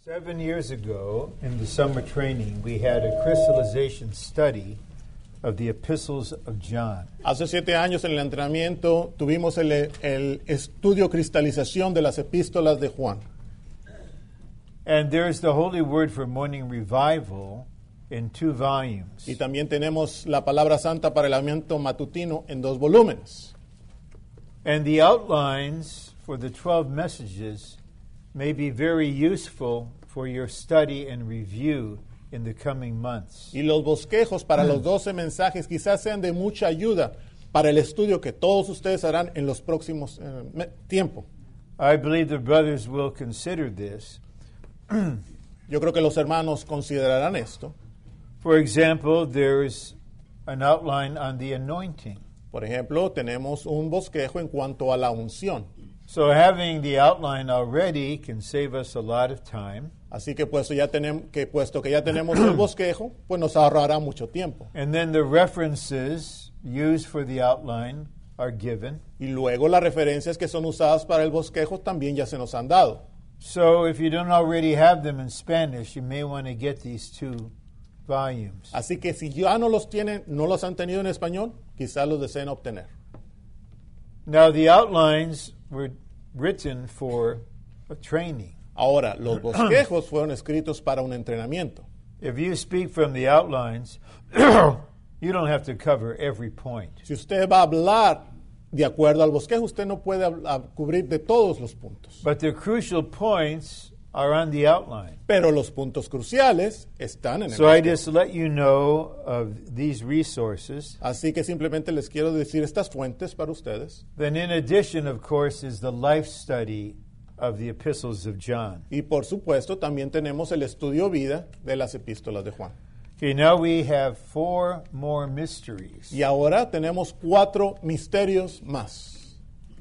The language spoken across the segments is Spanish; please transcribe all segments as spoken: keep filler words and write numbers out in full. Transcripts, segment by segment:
Seven years ago, in the summer training, we had a crystallization study of the epistles of John. Hace siete años en el entrenamiento tuvimos el, el estudio cristalización de las epístolas de Juan. And there's the Holy Word for Morning Revival in two volumes. Y también tenemos la palabra santa para el alimento matutino en dos volúmenes. And the outlines for the twelve messages may be very useful for your study and review in the coming months. Y los bosquejos para los doce mensajes quizás sean de mucha ayuda para el estudio que todos ustedes harán en los próximos eh, me- tiempo. I believe the brothers will consider this. Yo creo que los hermanos considerarán esto. For example, there's an outline on the anointing. Por ejemplo, tenemos un bosquejo en cuanto a la unción. So having the outline already can save us a lot of time. Así que puesto, ya tenemos, que puesto que ya tenemos el bosquejo, pues nos ahorrará mucho tiempo. And then the references used for the outline are given. Y luego las referencias que son usadas para el bosquejo también ya se nos han dado. So if you don't already have them in Spanish, you may want to get these two volumes. Así que si ya no los tienen, no los han tenido en español, quizás los deseen obtener. Now the outlines were written for a training. Ahora, los bosquejos fueron escritos para un entrenamiento. If you speak from the outlines, you don't have to cover every point. Si usted va a hablar de acuerdo al bosquejo, usted no puede hablar- cubrir de todos los puntos. But the crucial points are on the outline. Pero los puntos cruciales están en el So I bosquejo. just let you know of these resources. Así que simplemente les quiero decir estas fuentes para ustedes. Then in addition, of course, is the life study of the epistles of John. Y por supuesto, también tenemos el estudio vida de las epístolas de Juan. Okay, now we have four more mysteries. Y ahora tenemos cuatro misterios más.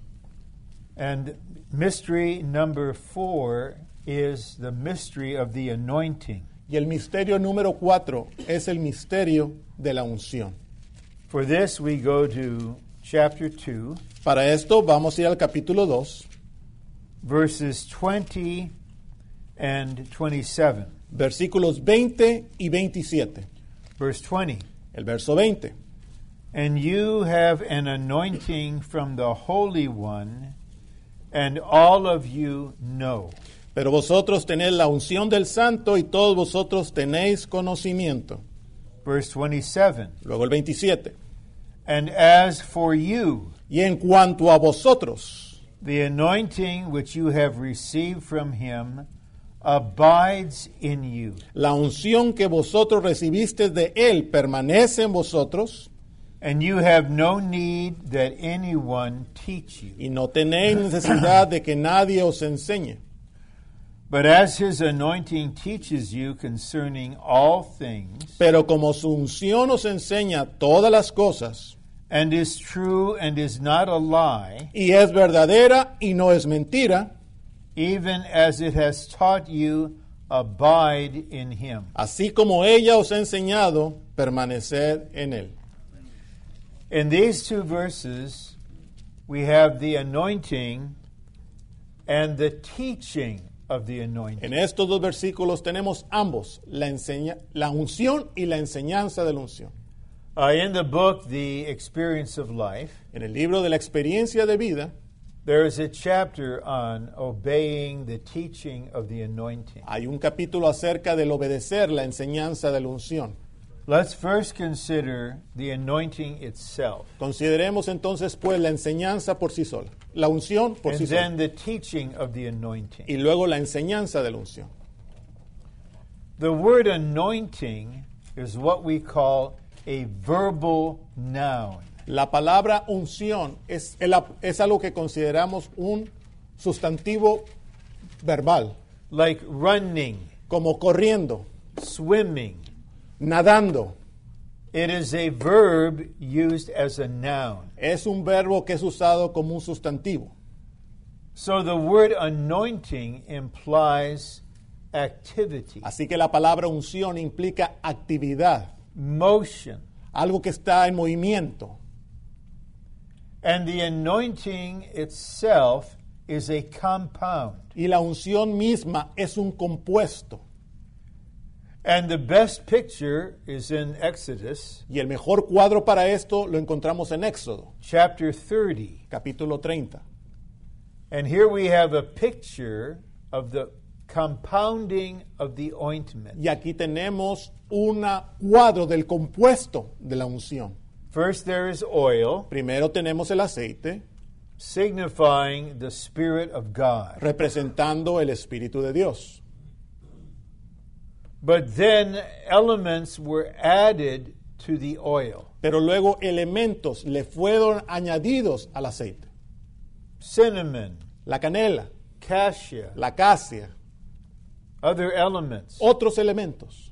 And mystery number four is the mystery of the anointing. Y el misterio número cuatro es el misterio de la unción. For this, we go to chapter two, Para esto vamos a ir al capítulo dos, verses twenty and twenty-seven. versículos veinte y veintisiete. Verse twenty. El verso veinte. And you have an anointing from the Holy One, and all of you know. Pero vosotros tenéis la unción del Santo y todos vosotros tenéis conocimiento. Verse twenty-seven. Luego el veintisiete. And as for you, Y en cuanto a vosotros, the anointing which you have received from him abides in you, la unción que vosotros recibisteis de Él permanece en vosotros and you have no need that anyone teach you. y no tenéis necesidad de que nadie os enseñe. But as his anointing teaches you concerning all things, Pero como su unción os enseña todas las cosas and is true and is not a lie, y es verdadera y no es mentira, even as it has taught you, abide in him. así como ella os ha enseñado, permaneced en Él. In these two verses, we have the anointing and the teaching of the anointing. En estos dos versículos tenemos ambos, la, enseña, la unción y la enseñanza de la unción. Uh, in the book, The Experience of Life, En el libro de la experiencia de vida, there is a chapter on obeying the teaching of the anointing. hay un capítulo acerca del obedecer la enseñanza de la unción. Let's first consider the anointing itself, Consideremos entonces pues la enseñanza por sí sola, la unción por and sí then sola, the teaching of the anointing. y luego la enseñanza de la unción. The word anointing is what we call a verbal noun. La palabra unción es, el- es algo que consideramos un sustantivo verbal, Like running, como corriendo, swimming. nadando. It is a verb used as a noun. Es un verbo que es usado como un sustantivo. So the word anointing implies activity, Así que la palabra unción implica actividad, motion. algo que está en movimiento. And the anointing itself is a compound. Y la unción misma es un compuesto. And the best picture is in Exodus Y el mejor cuadro para esto lo encontramos en Éxodo, chapter thirty. capítulo treinta. And here we have a picture of the compounding of the ointment. Y aquí tenemos un cuadro del compuesto de la unción. First there is oil, Primero tenemos el aceite, signifying the Spirit of God. representando el Espíritu de Dios. But then elements were added to the oil. Pero luego elementos le fueron añadidos al aceite. Cinnamon, La canela, cassia, la acacia, other elements. otros elementos.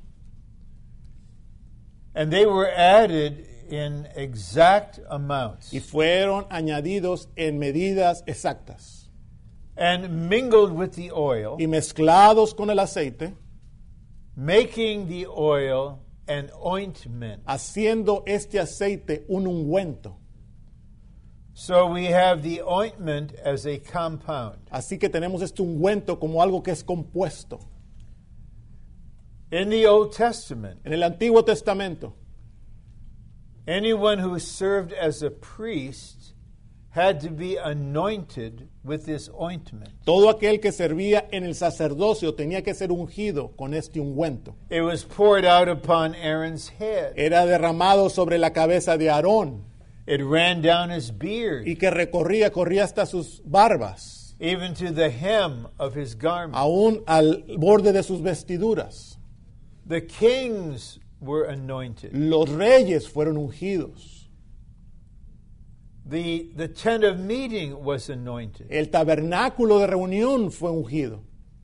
And they were added in exact amounts Y fueron añadidos en medidas exactas. and mingled with the oil, Y mezclados con el aceite, making the oil an ointment. haciendo este aceite un ungüento. So we have the ointment as a compound. Así que tenemos este ungüento como algo que es compuesto. In the Old Testament, En el Antiguo Testamento, anyone who served as a priest had to be anointed with this ointment. todo aquel que servía en el sacerdocio tenía que ser ungido con este ungüento. It was poured out upon Aaron's head. Era derramado sobre la cabeza de Aarón It ran down his beard, y que recorría, corría hasta sus barbas, even to the hem of his garment. aún al borde de sus vestiduras. The kings were anointed. Los reyes fueron ungidos. The, the tent of meeting was anointed. El tabernáculo de reunión fue ungido.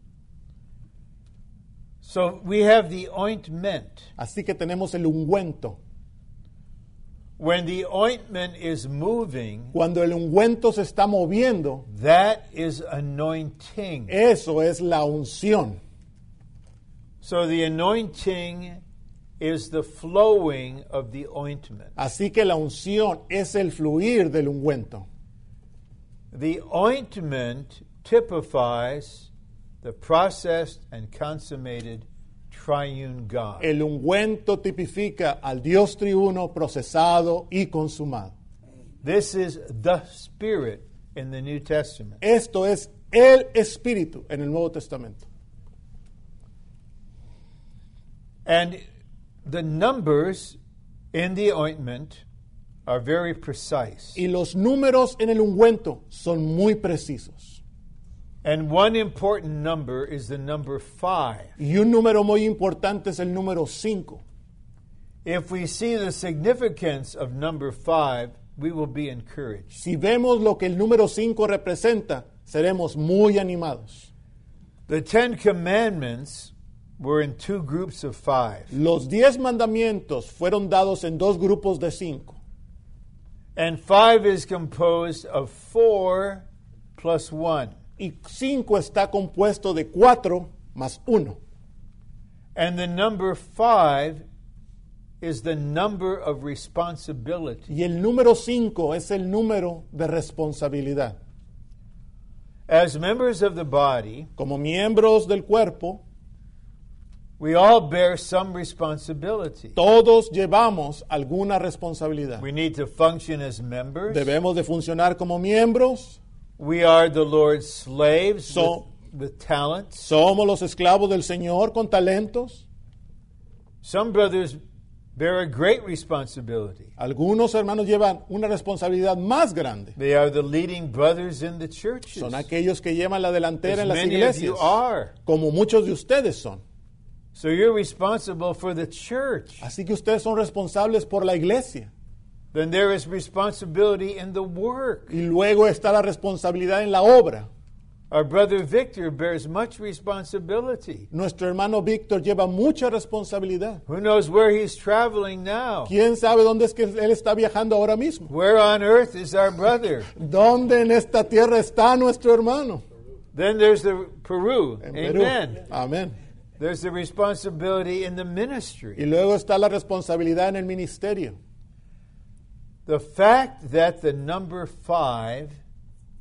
So we have the ointment. Así que tenemos el ungüento. When the ointment is moving, Cuando el ungüento se está moviendo, that is anointing. eso es la unción. So the anointing is the flowing of the ointment. Así que la unción es el fluir del ungüento. The ointment typifies the processed and consummated triune God. El ungüento tipifica al Dios triuno procesado y consumado. This is the Spirit in the New Testament. Esto es el Espíritu en el Nuevo Testamento. And the numbers in the ointment are very precise. Y los números en el ungüento son muy precisos. And one important number is the number five. Y un número muy importante es el número cinco. If we see the significance of number five, we will be encouraged. Si vemos lo que el número cinco representa, seremos muy animados. The Ten Commandments were in two groups of five. Los diez mandamientos fueron dados en dos grupos de cinco. And five is composed of four plus one. Y cinco está compuesto de cuatro más uno. And the number five is the number of responsibility. Y el número cinco es el número de responsabilidad. As members of the body, Como miembros del cuerpo, we all bear some responsibility. todos llevamos alguna responsabilidad. We need to function as members. Debemos de funcionar como miembros. We are the Lord's slaves So- with, with talents. Somos los esclavos del Señor con talentos. Some brothers bear a great responsibility. Algunos hermanos llevan una responsabilidad más grande. They are the leading brothers in the churches. Son aquellos que llevan la delantera As en las many of iglesias, you are. como muchos de ustedes son. So you're responsible for the church. Así que ustedes son responsables por la iglesia. Then there is responsibility in the work. Y luego está la responsabilidad en la obra. Our brother Victor bears much responsibility. Nuestro hermano Víctor lleva mucha responsabilidad. Who knows where he's traveling now? ¿Quién sabe dónde es que él está viajando ahora mismo? Where on earth is our brother? ¿Dónde en esta tierra está nuestro hermano? Then there's the Peru. En Perú. Amen. Amén. There's the responsibility in the Y ministry. luego está la responsabilidad en el ministerio. The fact that the number five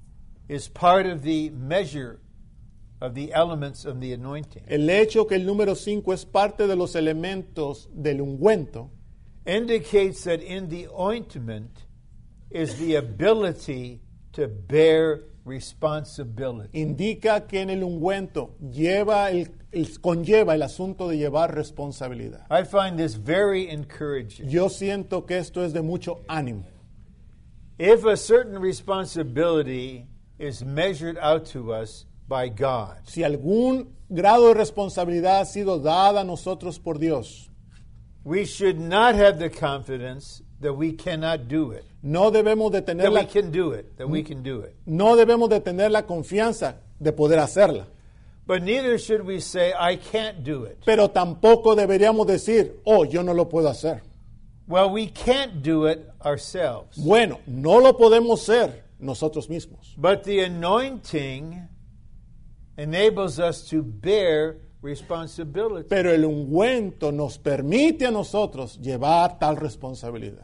is part of the measure of the elements of the anointing. El hecho que el número cinco es parte de los elementos del ungüento Indicates that in the ointment is the ability to bear responsibility. indica que en el ungüento lleva el, el- conlleva el asunto de llevar responsabilidad. I find this very encouraging. Yo siento que esto es de mucho ánimo. If a certain responsibility is measured out to us by God, Si algún grado de responsabilidad ha sido dada a nosotros por Dios, we should not have the confidence that we cannot do it. no debemos de tener That we la, can do it. That we can do it. no debemos de tener la confianza de poder hacerla. But neither should we say, I can't do it. Pero tampoco deberíamos decir, oh, yo no lo puedo hacer. Well, we can't do it ourselves. Bueno, no lo podemos ser nosotros mismos. But the anointing enables us to bear responsibility. Pero el ungüento nos permite a nosotros llevar tal responsabilidad.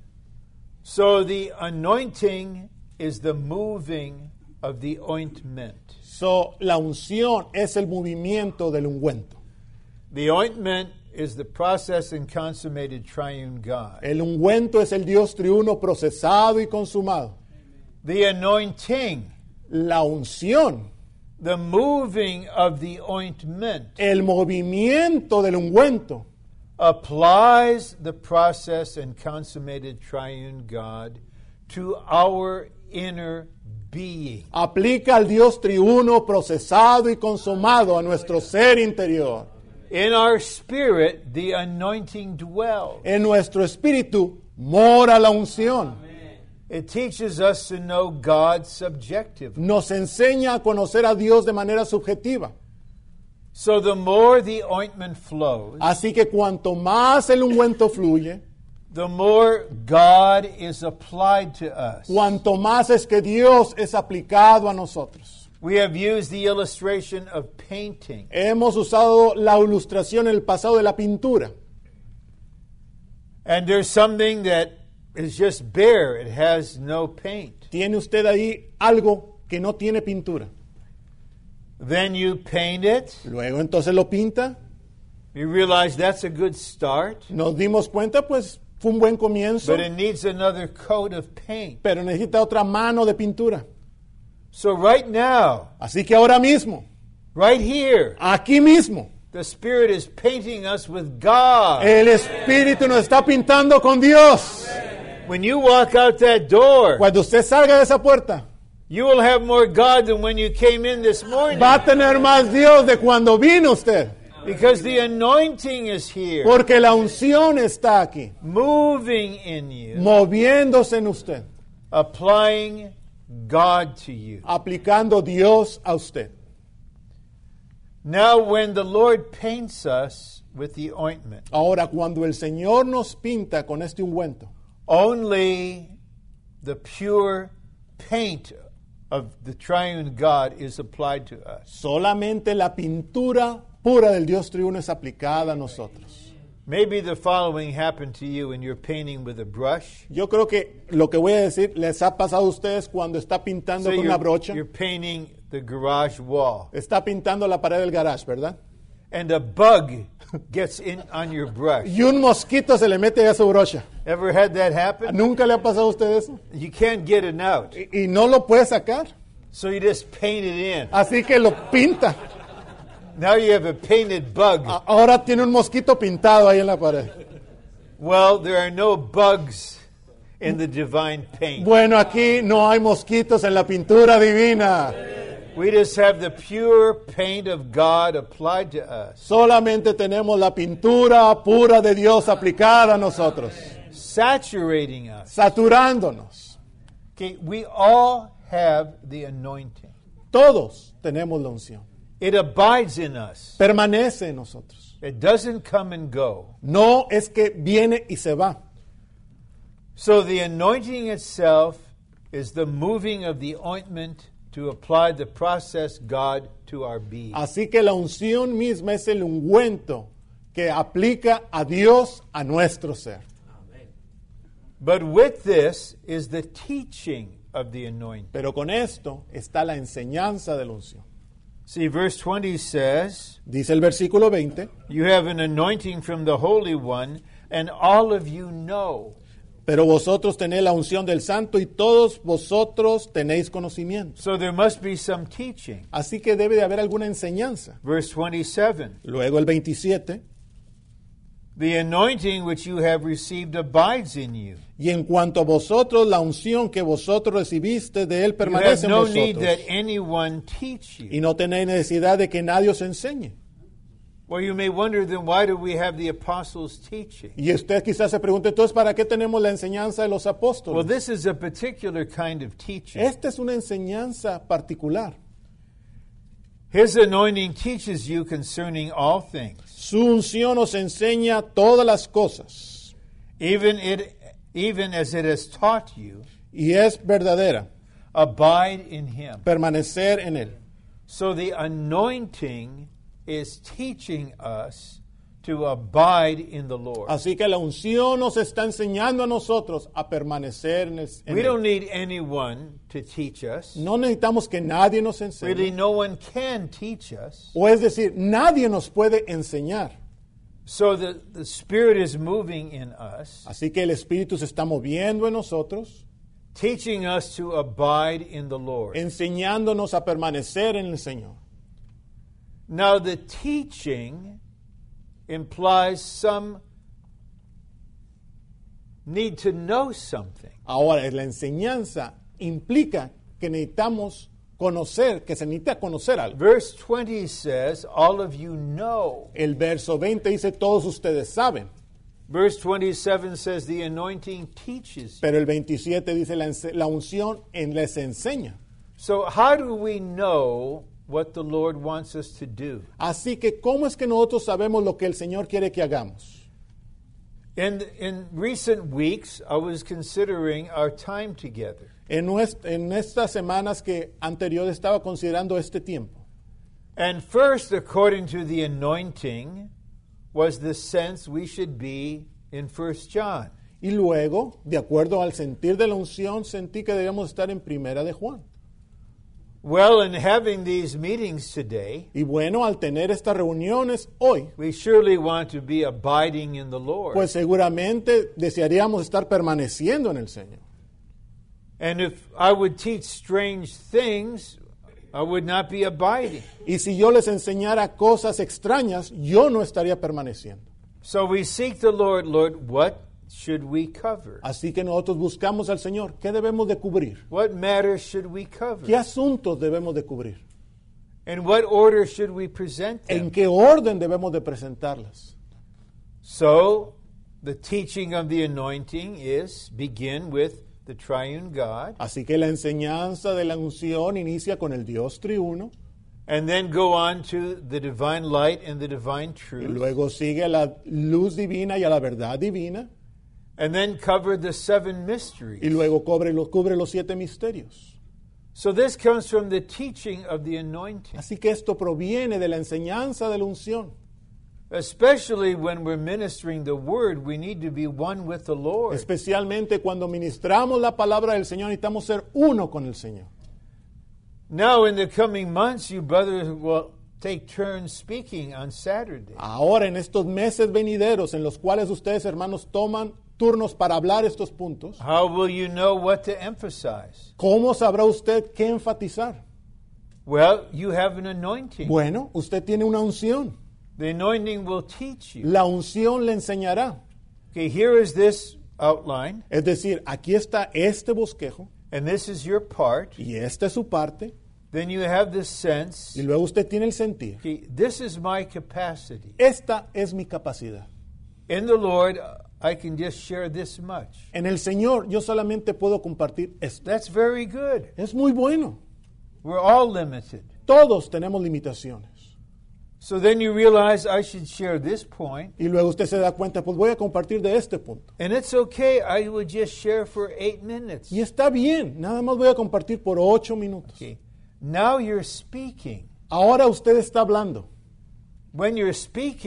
So the anointing is the moving of the ointment. So, la unción es el movimiento del ungüento. The ointment is the process and consummated triune God. El ungüento es el Dios triuno procesado y consumado. The anointing, La unción, the moving of the ointment, el movimiento del ungüento, applies the process and consummated triune God to our inner being. aplica al Dios triuno procesado y consumado a nuestro ser interior. In our spirit, the anointing dwells. En nuestro espíritu mora la unción. It teaches us to know God subjectively. Nos enseña a conocer a Dios de manera subjetiva. So the more the ointment flows, Así que cuanto más el ungüento fluye, the more God is applied to us. cuanto más es que Dios es aplicado a nosotros. We have used the illustration of painting. Hemos usado la ilustración en el pasado de la pintura. And there's something that is just bare. It has no paint. Tiene usted ahí algo que no tiene pintura. Then you paint it. Luego entonces lo pinta. You realize that's a good start. Nos dimos cuenta, pues fue un buen comienzo, But it needs another coat of paint. pero necesita otra mano de pintura. So right now, Así que ahora mismo, right here, aquí mismo, the Spirit is painting us with God. el Espíritu nos está pintando con Dios. When you walk out that door, Cuando usted salga de esa puerta, you will have more God than when you came in this morning. va a tener más Dios de cuando vino usted. Because the anointing is here, Porque la unción está aquí, moving in you, moviéndose en usted, applying God to you. aplicando Dios a usted. Now, when the Lord paints us with the ointment, Ahora, cuando el Señor nos pinta con este ungüento, only the pure paint of the triune God is applied to us. solamente la pintura pura del Dios triuno es aplicada a nosotros. Maybe the following happened to you when you're painting with a brush. Yo creo que lo que voy a decir les ha pasado a ustedes cuando está pintando So con una you're, brocha. you're painting the garage wall, Está pintando la pared del garage, ¿verdad? and a bug gets in on your brush. Y un mosquito se le mete a su brocha. Ever had that happen? ¿Nunca le ha pasado a usted eso? You can't get it out, Y, y no lo puede sacar. so you just paint it in. Así que lo pinta. Now you have a painted bug. A- Ahora tiene un mosquito pintado ahí en la pared. Well, there are no bugs in the divine paint. Bueno, aquí no hay mosquitos en la pintura divina. We just have the pure paint of God applied to us, Solamente tenemos la pintura pura de Dios aplicada a nosotros, saturating us. saturándonos. Okay, we all have the anointing. Todos tenemos la unción. It abides in us. Permanece en nosotros. It doesn't come and go. No es que viene y se va. So the anointing itself is the moving of the ointment to apply the process God to our being. Así que la unción misma es el ungüento que aplica a Dios a nuestro ser. But with this is the teaching of the anointing. Pero con esto está la enseñanza de la unción. See, verse twenty says, Dice el versículo veinte, you have an anointing from the Holy One, and all of you know. pero vosotros tenéis la unción del Santo y todos vosotros tenéis conocimiento. So there must be some teaching. Así que debe de haber alguna enseñanza. Verse twenty-seven, Luego el veintisiete, the anointing which you have received abides in you. y en cuanto a vosotros, la unción que vosotros recibiste de Él You have permanece en no need vosotros. that anyone teach Y you. no tenéis necesidad de que nadie os enseñe. Well, you may wonder then, why do we have the apostles teaching? Y usted quizás se pregunte, entonces, ¿para qué tenemos la enseñanza de los Well, apóstoles? this is a particular kind of teaching. Esta es una enseñanza particular. His anointing teaches you concerning all things, Su unción nos enseña todas las cosas even it, even as it has taught you. y es verdadera. Abide in Him. Permanecer en Él. So the anointing is teaching us to abide in the Lord. Así que la unción nos está enseñando a nosotros a permanecer en, el, en We Él. don't need anyone to teach us. No necesitamos que nadie nos Really, enseñe. no one can teach us. O es decir, nadie nos puede enseñar. So the, the Spirit is moving in us, Así que el Espíritu se está moviendo en nosotros, teaching us to abide in the Lord. enseñándonos a permanecer en el Señor. Now, the teaching implies some need to know something. Ahora, la enseñanza implica que necesitamos conocer, que se necesita conocer algo. Verse twenty says, all of you know. El verso veinte dice, todos ustedes saben. Verse twenty-seven says, the anointing teaches you. Pero el veintisiete dice, la, ense- la unción en les enseña. So how do we know what the Lord wants us to do? Así que, ¿cómo es que nosotros sabemos lo que el Señor quiere que hagamos? In, in recent weeks, I was considering our time together. En, nuest- en estas semanas que anteriores estaba considerando este tiempo. And first, according to the anointing, was the sense we should be in First John. Y luego, de acuerdo al sentir de la unción, sentí que debíamos estar en Primera de Juan. Well, in having these meetings today, Y bueno, al tener estas reuniones hoy, we surely want to be abiding in the Lord. pues seguramente desearíamos estar permaneciendo en el Señor. And if I would teach strange things, I would not be abiding. Y si yo les enseñara cosas extrañas, yo no estaría permaneciendo. So we seek the Lord, Lord, what should we cover? Así que nosotros buscamos al Señor. ¿Qué debemos de cubrir? What matters should we cover? ¿Qué asuntos debemos de cubrir? In what order should we present ¿En them? qué orden debemos de presentarlas? So, the teaching of the anointing is begin with the triune God, Así que la enseñanza de la unción inicia con el Dios triuno, and then go on to the divine light and the divine y truth, luego sigue a la luz divina y a la verdad divina, and then cover the seven y mysteries. luego cubre los, cubre los siete misterios. So this comes from the teaching of the anointing, Así que esto proviene de la enseñanza de la unción. especially when we're ministering the word. We need to be one with the Lord. Especialmente cuando ministramos la palabra del Señor, necesitamos ser uno con el Señor. Now, in the coming months, you brothers will take turns speaking on Saturday. Ahora, en estos meses venideros, en los cuales ustedes, hermanos, toman turnos para hablar estos puntos, How will you know what to emphasize? ¿cómo sabrá usted qué enfatizar? Well, you have an anointing. Bueno, usted tiene una unción. The anointing will teach you. La unción le enseñará. Okay, here is this outline, Es decir, aquí está este bosquejo and this is your part. y esta es su parte, Then you have this sense. y luego usted tiene el sentir. Okay, this is my capacity. Esta es mi capacidad. In the Lord, I can just share this much. En el Señor yo solamente puedo compartir esto. That's very good. Es muy bueno. We're all limited. Todos tenemos limitaciones. So then you realize I should share this point. Y luego usted se da cuenta, pues voy a compartir de este punto. And it's okay. I would just share for eight minutes. Y está bien, nada más voy a compartir por ocho minutos. Okay. Now you're speaking. Ahora usted está hablando. When you're speaking,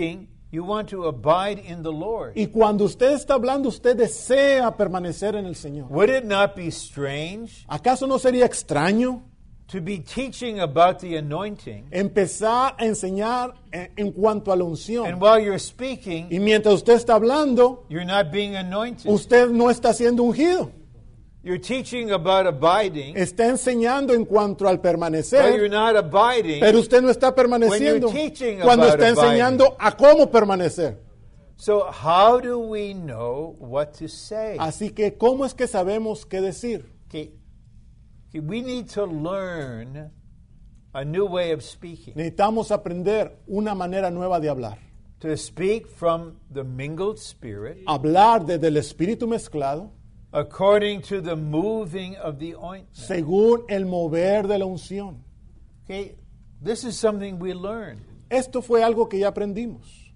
You want to abide in the Lord. Y cuando usted está hablando, usted desea permanecer en el Señor. Would it not be strange ¿Acaso no sería extraño to be teaching about the anointing, empezar a enseñar en, en cuanto a la unción? and while you're speaking, Y mientras usted está hablando, you're not being anointed? usted no está siendo ungido. You're teaching about abiding, Está enseñando en cuanto al but you're permanecer, not abiding. pero usted no está permaneciendo When you're teaching cuando about está enseñando a cómo permanecer. So how do we know what to say? Así que, ¿cómo es que sabemos qué decir? Okay. Okay, we need to learn a new way of speaking. Necesitamos aprender una manera nueva de hablar. To speak from the mingled spirit, Hablar desde el espíritu mezclado, according to the moving of the ointment. según el mover de la unción. Okay, this is something we learned. Esto fue algo que ya aprendimos.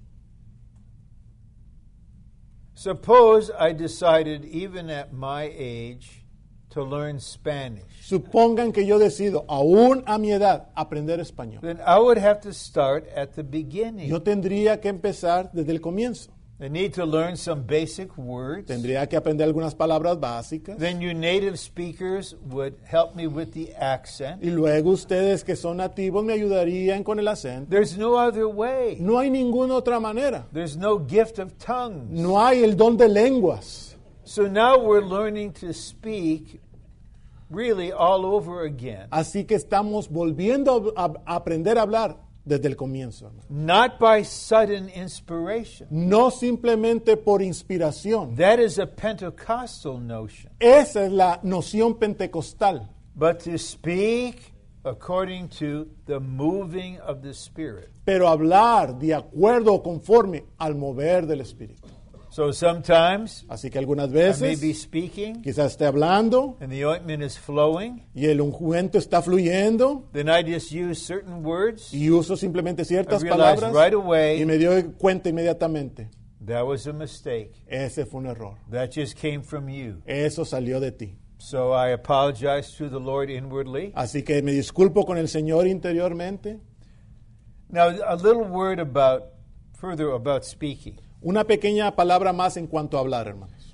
Suppose I decided, even at my age, to learn Spanish. Supongan que yo decido, aún a mi edad, aprender español. Then I would have to start at the beginning. Yo tendría que empezar desde el comienzo. I need to learn some basic words. Tendría que aprender algunas palabras básicas. Then you native speakers would help me with the accent. Y luego ustedes que son nativos me ayudarían con el acento. There's no other way. No hay ninguna otra manera. There's no gift of tongues. No hay el don de lenguas. So now we're learning to speak really all over again. Así que estamos volviendo a, a aprender a hablar desde el comienzo, hermano. Not by sudden inspiration. No simplemente por inspiración. That is a Pentecostal notion. Esa es la noción pentecostal. But to speak according to the moving of the Spirit. Pero hablar de acuerdo o conforme al mover del Espíritu. So sometimes Así que algunas I may veces be speaking quizás esté hablando and the ointment is flowing. y el ungüento está fluyendo Then I just use certain words. y uso simplemente ciertas I realize palabras right away y me doy cuenta inmediatamente. That was a mistake. Ese fue un error. That just came from you. Eso salió de ti. So I apologize to the Lord inwardly. Así que me disculpo con el Señor interiormente. Now, a little word about, further about speaking. Una pequeña palabra más en cuanto a hablar, hermanos.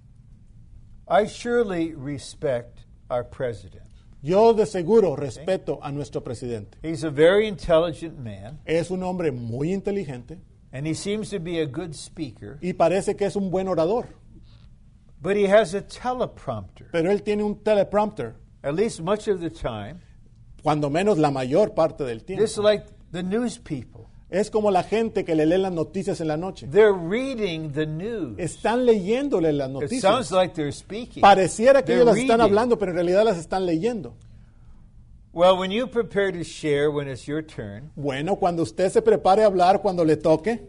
I surely respect our president. Yo de seguro respeto a nuestro presidente. He's a very intelligent man, Es un hombre muy inteligente and he seems to be a good speaker, y parece que es un buen orador. but he has a teleprompter. Pero él tiene un teleprompter, At least much of the time, cuando menos la mayor parte del tiempo. just like the news people. Es como la gente que le lee las noticias en la noche. They're reading the news. Están leyéndole las It noticias. sounds like they're speaking. Pareciera que They're ellos las están reading. hablando, pero en realidad las están leyendo. Well, when you prepare to share when it's your turn, Bueno, cuando usted se prepare a hablar, cuando le toque,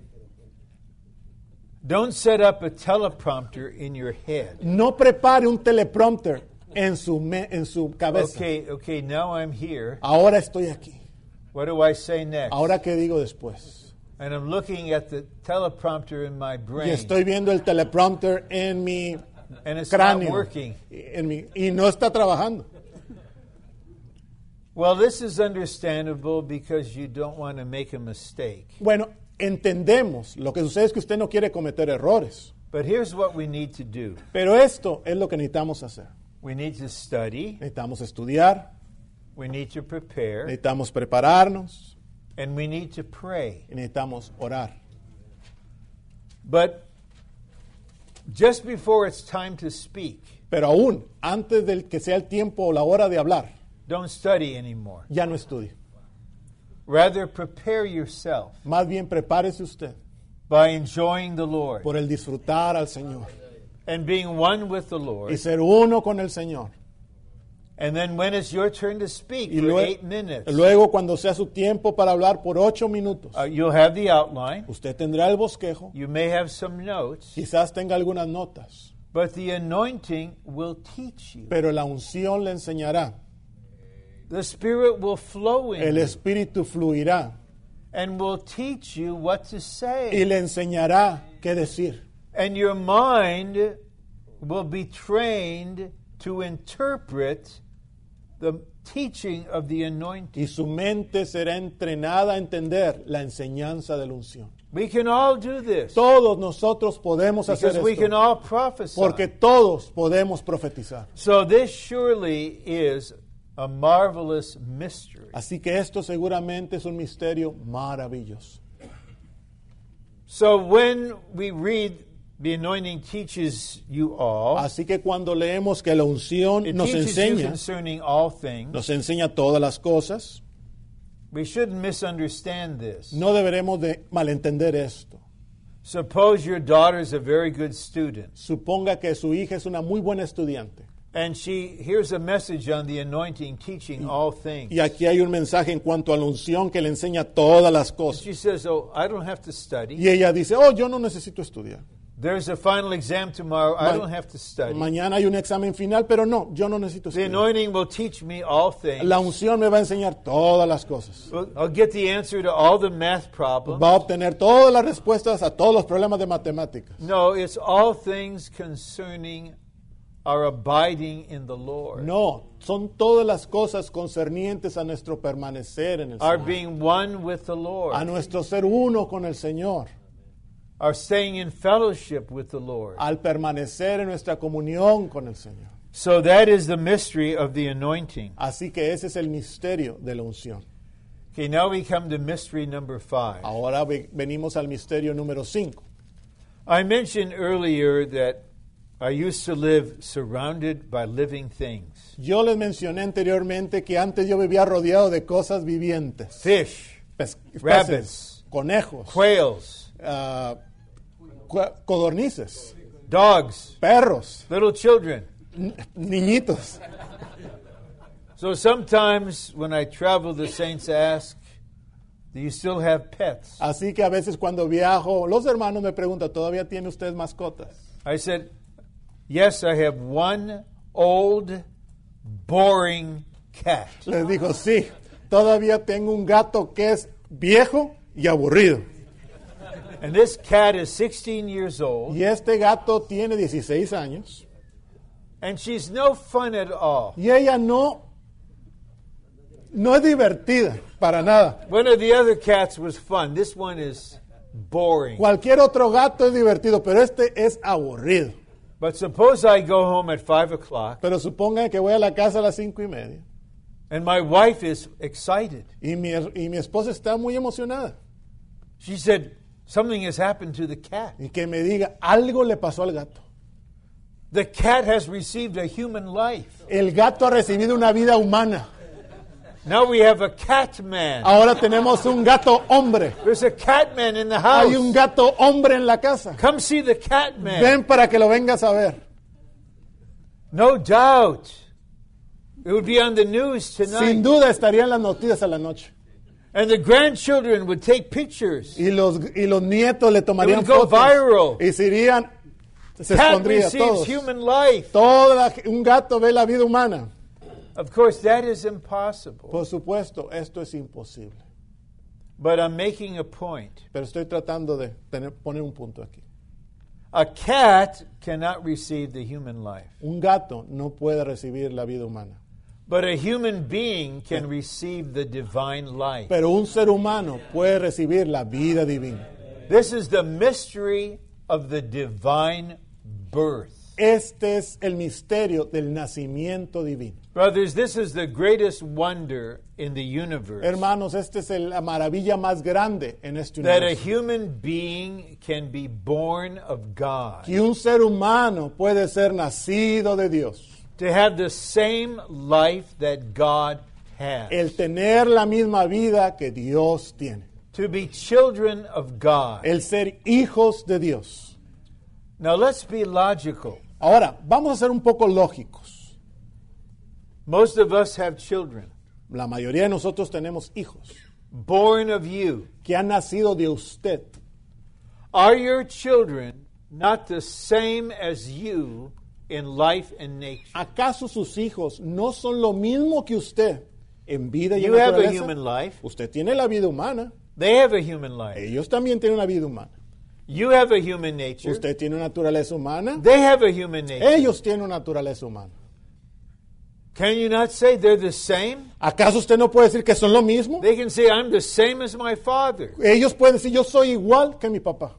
don't set up a teleprompter in your head. no prepare un teleprompter en su, me- en su cabeza. Okay, okay, now I'm here. Ahora estoy aquí. What do I say next? Ahora, ¿qué digo después? And I'm looking at the teleprompter in my Y brain, estoy viendo el teleprompter en mi and it's cráneo. not working. En mi- y no está trabajando. Well, this is understandable because you don't want to make a mistake. Bueno, entendemos. Lo que sucede es que usted no quiere cometer errores. But here's what we need to do. Pero esto es lo que necesitamos hacer. We need to study, Necesitamos estudiar, we need to prepare, necesitamos prepararnos and we need to pray. y necesitamos orar. But just before it's time to speak, Pero aún, antes del que sea el tiempo o la hora de hablar, don't study anymore. ya no estudie. Rather, prepare yourself Más bien prepárese usted by enjoying the Lord por el disfrutar al Señor and being one with the y Lord. ser uno con el Señor. And then when it's your turn to speak Y for lue- eight minutes, luego, cuando sea su tiempo para hablar por ocho minutos, uh, you'll have the outline. usted tendrá el bosquejo, You may have some notes, quizás tenga algunas notas, but the anointing will teach you. pero la unción le enseñará. The Spirit will flow in El you Espíritu fluirá and will teach you what to y say. le enseñará qué decir. And your mind will be trained to interpret the teaching of the anointing. Y su mente será entrenada a entender la enseñanza de la unción. We can all do this Todos nosotros podemos hacer because we can esto. all prophesy. Porque todos podemos profetizar. So this surely is a marvelous mystery. Así que esto seguramente es un misterio maravilloso. So when we read the anointing teaches you all, Así que cuando leemos que la unción it nos teaches you enseña, concerning all things, nos enseña todas las cosas, we shouldn't misunderstand this. no deberemos de malentender esto. Suppose your daughter is a very good student, Suponga que su hija es una muy buena estudiante. and she hears a message on the anointing teaching all things. Y aquí hay un mensaje en cuanto a la unción que le enseña todas las cosas. She says, "Oh, I don't have to Y study. ella dice, oh, yo no necesito estudiar. There's a final exam tomorrow. I Ma- don't have to study. Mañana hay un examen final, pero no, yo no necesito The estudiar. anointing will teach me all things. La unción me va a enseñar todas las cosas. I'll get the answer to all the math problems." Va a obtener todas las respuestas a todos los problemas de matemáticas. No, it's all things concerning our abiding in the Lord. No, son todas las cosas concernientes a nuestro permanecer en el Our Señor. being one with the A Lord. nuestro ser uno con el Señor. Our staying in fellowship with the Lord. Al permanecer en nuestra comunión con el Señor. So that is the mystery of the anointing. Así que ese es el misterio de la unción. Okay, now we come to mystery number five. Ahora ve- venimos al misterio número cinco. I mentioned earlier that I used to live surrounded by living things. Yo les mencioné anteriormente que antes yo vivía rodeado de cosas vivientes. Fish, Pes- Rabbits. peces, conejos, quails, ah, cu- codornices, dogs, perros, little children. n- niñitos. So sometimes when I travel, the saints ask, "Do you still have pets?" Así que a veces cuando viajo, los hermanos me preguntan, ¿todavía tiene usted mascotas? I said, "Yes, I have one old, boring cat." Les digo, sí, todavía tengo un gato que es viejo y aburrido. And this cat is sixteen years old, Y este gato tiene dieciséis años. and she's no fun at all. Y ella no, no es divertida para nada. One of the other cats was fun. This one is boring. Cualquier otro gato es divertido, pero este es aburrido. But suppose I go home at five o'clock, Pero supongan que voy a la casa a las cinco y media and my wife is excited. y mi, y mi esposa está muy emocionada She said, "Something has happened to the cat. y que me diga, algo le pasó al gato. The cat has received a human life. El gato ha recibido una vida humana. Now we have a cat man. Ahora tenemos un gato hombre. There's a cat man in the Hay un house. gato hombre en la casa. Come see the cat man." Ven para que lo vengas a ver. No doubt. It would be on the news Sin tonight. duda estarían las noticias a la noche. And the grandchildren would take pictures. Y los, y los nietos le tomarían It would go fotos. viral. Y se irían, se Cat escondría receives todos. human life. Toda la- un gato ve la vida humana. Of course, that is impossible. Por supuesto, esto es imposible. But I'm making a point. Pero estoy tratando de tener- poner un punto aquí. A cat cannot receive the human life, Un gato no puede recibir la vida humana. but a human being can receive the divine life. Pero un ser humano puede recibir la vida divina. This is the mystery of the divine birth. Este es el misterio del nacimiento divino. Brothers, this is the greatest wonder in the universe. Hermanos, esta es el- la maravilla más grande en este That a universo. human being can be born of God, Que un ser humano puede ser nacido de Dios. to have the same life that God has, El tener la misma vida que Dios tiene. to be children of God. El ser hijos de Dios. Now let's be logical. Ahora, vamos a ser un poco lógicos. Most of us have children La mayoría de nosotros tenemos hijos born of you. que han nacido de usted. Are your children not the same as you in life and nature? ¿Acaso sus hijos no son lo mismo que usted en vida y en You have a naturaleza? human life. Usted tiene la vida humana. They have a human life. Ellos también tienen una vida humana. You have a human nature. Usted tiene una naturaleza humana. They have a human nature. Ellos tienen una naturaleza humana. Can you not say they're the same? ¿Acaso usted no puede decir que son lo mismo? They can say, I'm the same as my father. Ellos pueden decir, yo soy igual que mi papá.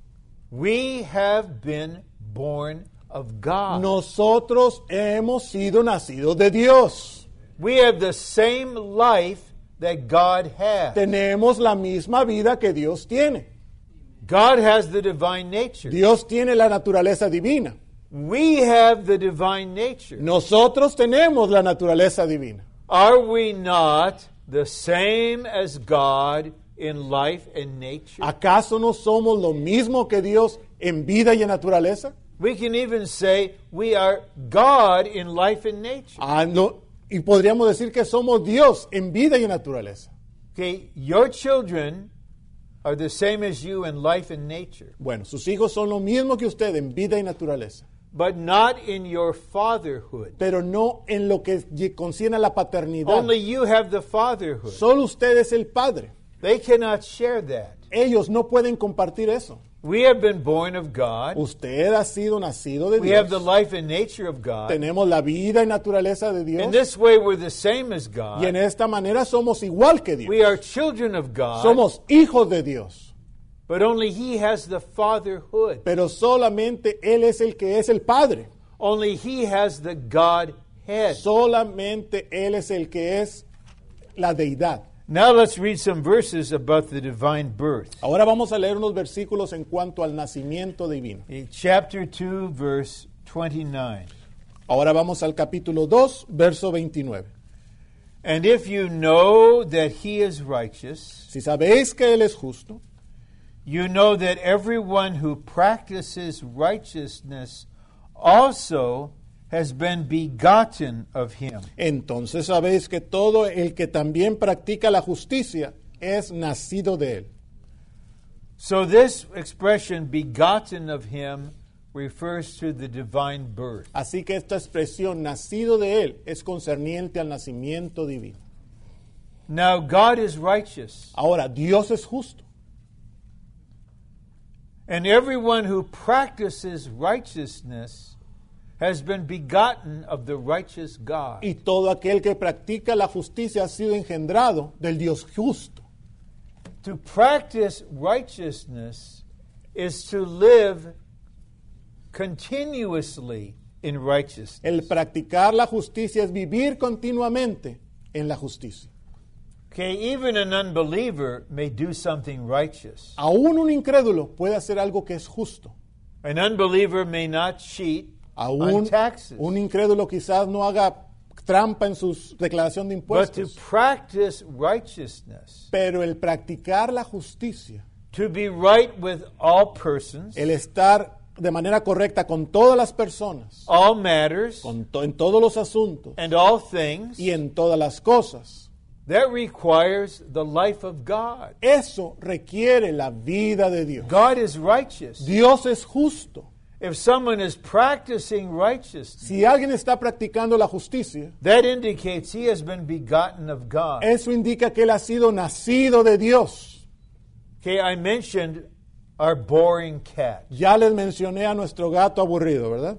We have been born of God. Nosotros hemos sido nacidos de Dios. We have the same life that God has. Tenemos la misma vida que Dios tiene. God has the divine nature. Dios tiene la naturaleza divina. We have the divine nature. Nosotros tenemos la naturaleza divina. Are we not the same as God in life and nature? ¿Acaso no somos lo mismo que Dios en vida y en naturaleza? We can even say we are God in life and nature. Ah, no, y podríamos decir que somos Dios en vida y en naturaleza. Okay, your children are the same as you in life and nature, Bueno, sus hijos son lo mismo que usted en vida y naturaleza, but not in your fatherhood. pero no en lo que concierne a la paternidad. Only you have the fatherhood. Solo usted es el padre. They cannot share that. Ellos no pueden compartir eso. We have been born of God. Usted ha sido nacido de We have the Dios. life and nature of God. Tenemos la vida y naturaleza de Dios. In this way, we're the same as Y en God. esta manera somos igual que Dios. We are children of God, Somos hijos de Dios. but only He has the fatherhood. Pero solamente Él es el que es el Padre. Only He has the Godhead. Solamente Él es el que es la deidad. Now let's read some verses about the divine birth. Ahora vamos a leer unos versículos en cuanto al nacimiento divino. Eh, Chapter two, verse twenty-nine. Ahora vamos al capítulo dos, verso veintinueve. And if you know that He is righteous, Si sabéis que Él es justo, you know that everyone who practices righteousness also has been begotten of Him. entonces sabéis que todo el que también practica la justicia es nacido de Él. So this expression, begotten of Him, refers to the divine birth. Así que esta expresión, nacido de Él, es concerniente al nacimiento divino. Now, God is righteous, Ahora, Dios es justo. and everyone who practices righteousness has been begotten of the righteous God. Y todo aquel que practica la justicia ha sido engendrado del Dios justo. To practice righteousness is to live continuously in righteousness. El practicar la justicia es vivir continuamente en la justicia. Okay, even an unbeliever may do something righteous. Aún un incrédulo puede hacer algo que es justo. An unbeliever may not cheat on Aún taxes, un incrédulo quizás no haga trampa en su declaración de but to impuestos. practice righteousness, Pero el practicar la justicia, to be right with all persons, el estar de manera correcta con todas las personas, all matters, con to- en todos los asuntos and all things, y en todas las cosas, that requires the life of God. eso requiere la vida de Dios. God is righteous. Dios es justo. If someone is practicing righteousness, Si alguien está practicando la justicia, that indicates he has been begotten of God. eso indica que él ha sido nacido de Dios. Okay, I mentioned our boring cat, Ya les mencioné a nuestro gato aburrido, ¿verdad?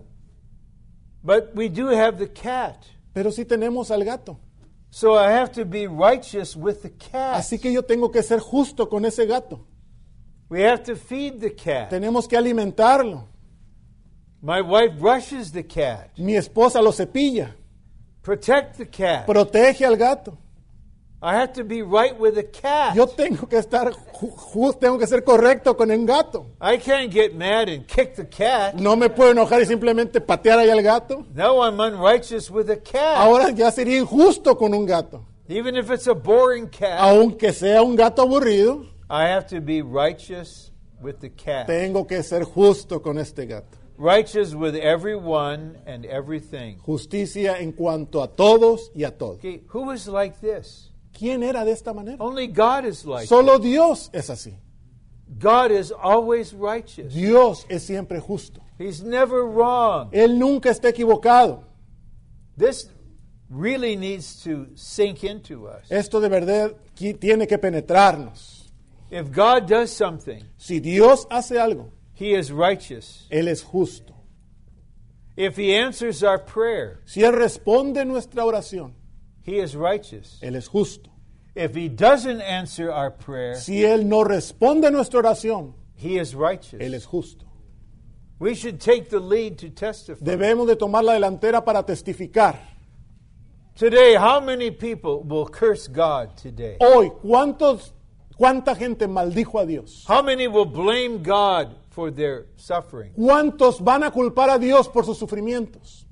but we do have the cat. Pero sí tenemos al gato. So I have to be righteous with the cat. Así que yo tengo que ser justo con ese gato. We have to feed the cat. Tenemos que alimentarlo. My wife brushes the cat. Mi esposa lo cepilla, Protect the cat. protege al gato. I have to be right with the cat. Yo tengo que estar ju- ju- tengo que ser correcto con el gato. I can't get mad and kick the cat. No me puedo enojar y simplemente patear ahí al gato. No, I'm unrighteous with a cat. Ahora ya sería injusto con un gato. Even if it's a boring cat, Aunque sea un gato aburrido, I have to be righteous with the cat. tengo que ser justo con este gato. Righteous with everyone and everything. Justicia en cuanto a todos y a todos. Okay, who is like this? ¿Quién era de esta manera? Only God is like Solo Dios es así. this. God is always righteous. Dios es siempre justo. He's never wrong. Él nunca está equivocado. This really needs to sink into us. Esto de verdad qui- tiene que penetrarnos. If God does something, Si Dios hace algo, He is righteous. Él es justo. If he answers our prayer, Si Él responde nuestra oración, he is righteous. Él es justo. If he doesn't answer our prayer, Si Él no responde nuestra oración, he is righteous. Él es justo. We should take the lead to testify. Debemos de tomar la delantera para testificar. Today, how many people will curse God today? Hoy, ¿cuántos, ¿cuánta gente maldijo a Dios? How many will blame God for their suffering? ¿Cuántos van a culpar a Dios por sus sufrimientos?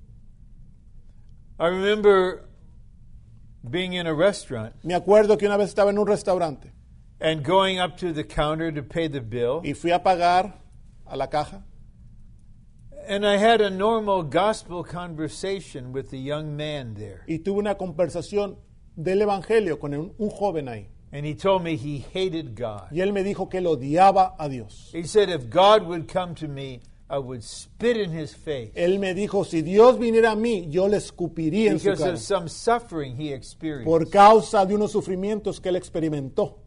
I remember being in a restaurant Me acuerdo que una vez estaba en un restaurante and going up to the counter to pay the bill, y fui a pagar a la caja and I had a normal gospel conversation with the young man there. y tuve una conversación del Evangelio con un, un joven ahí. And he told me he hated God. Y él me dijo que él odiaba a Dios. He said, if God would come to me, I would spit in his face Él me dijo, si Dios viniera a mí, yo le escupiría en su because cara of some suffering he experienced. por causa de unos sufrimientos que él experimentó.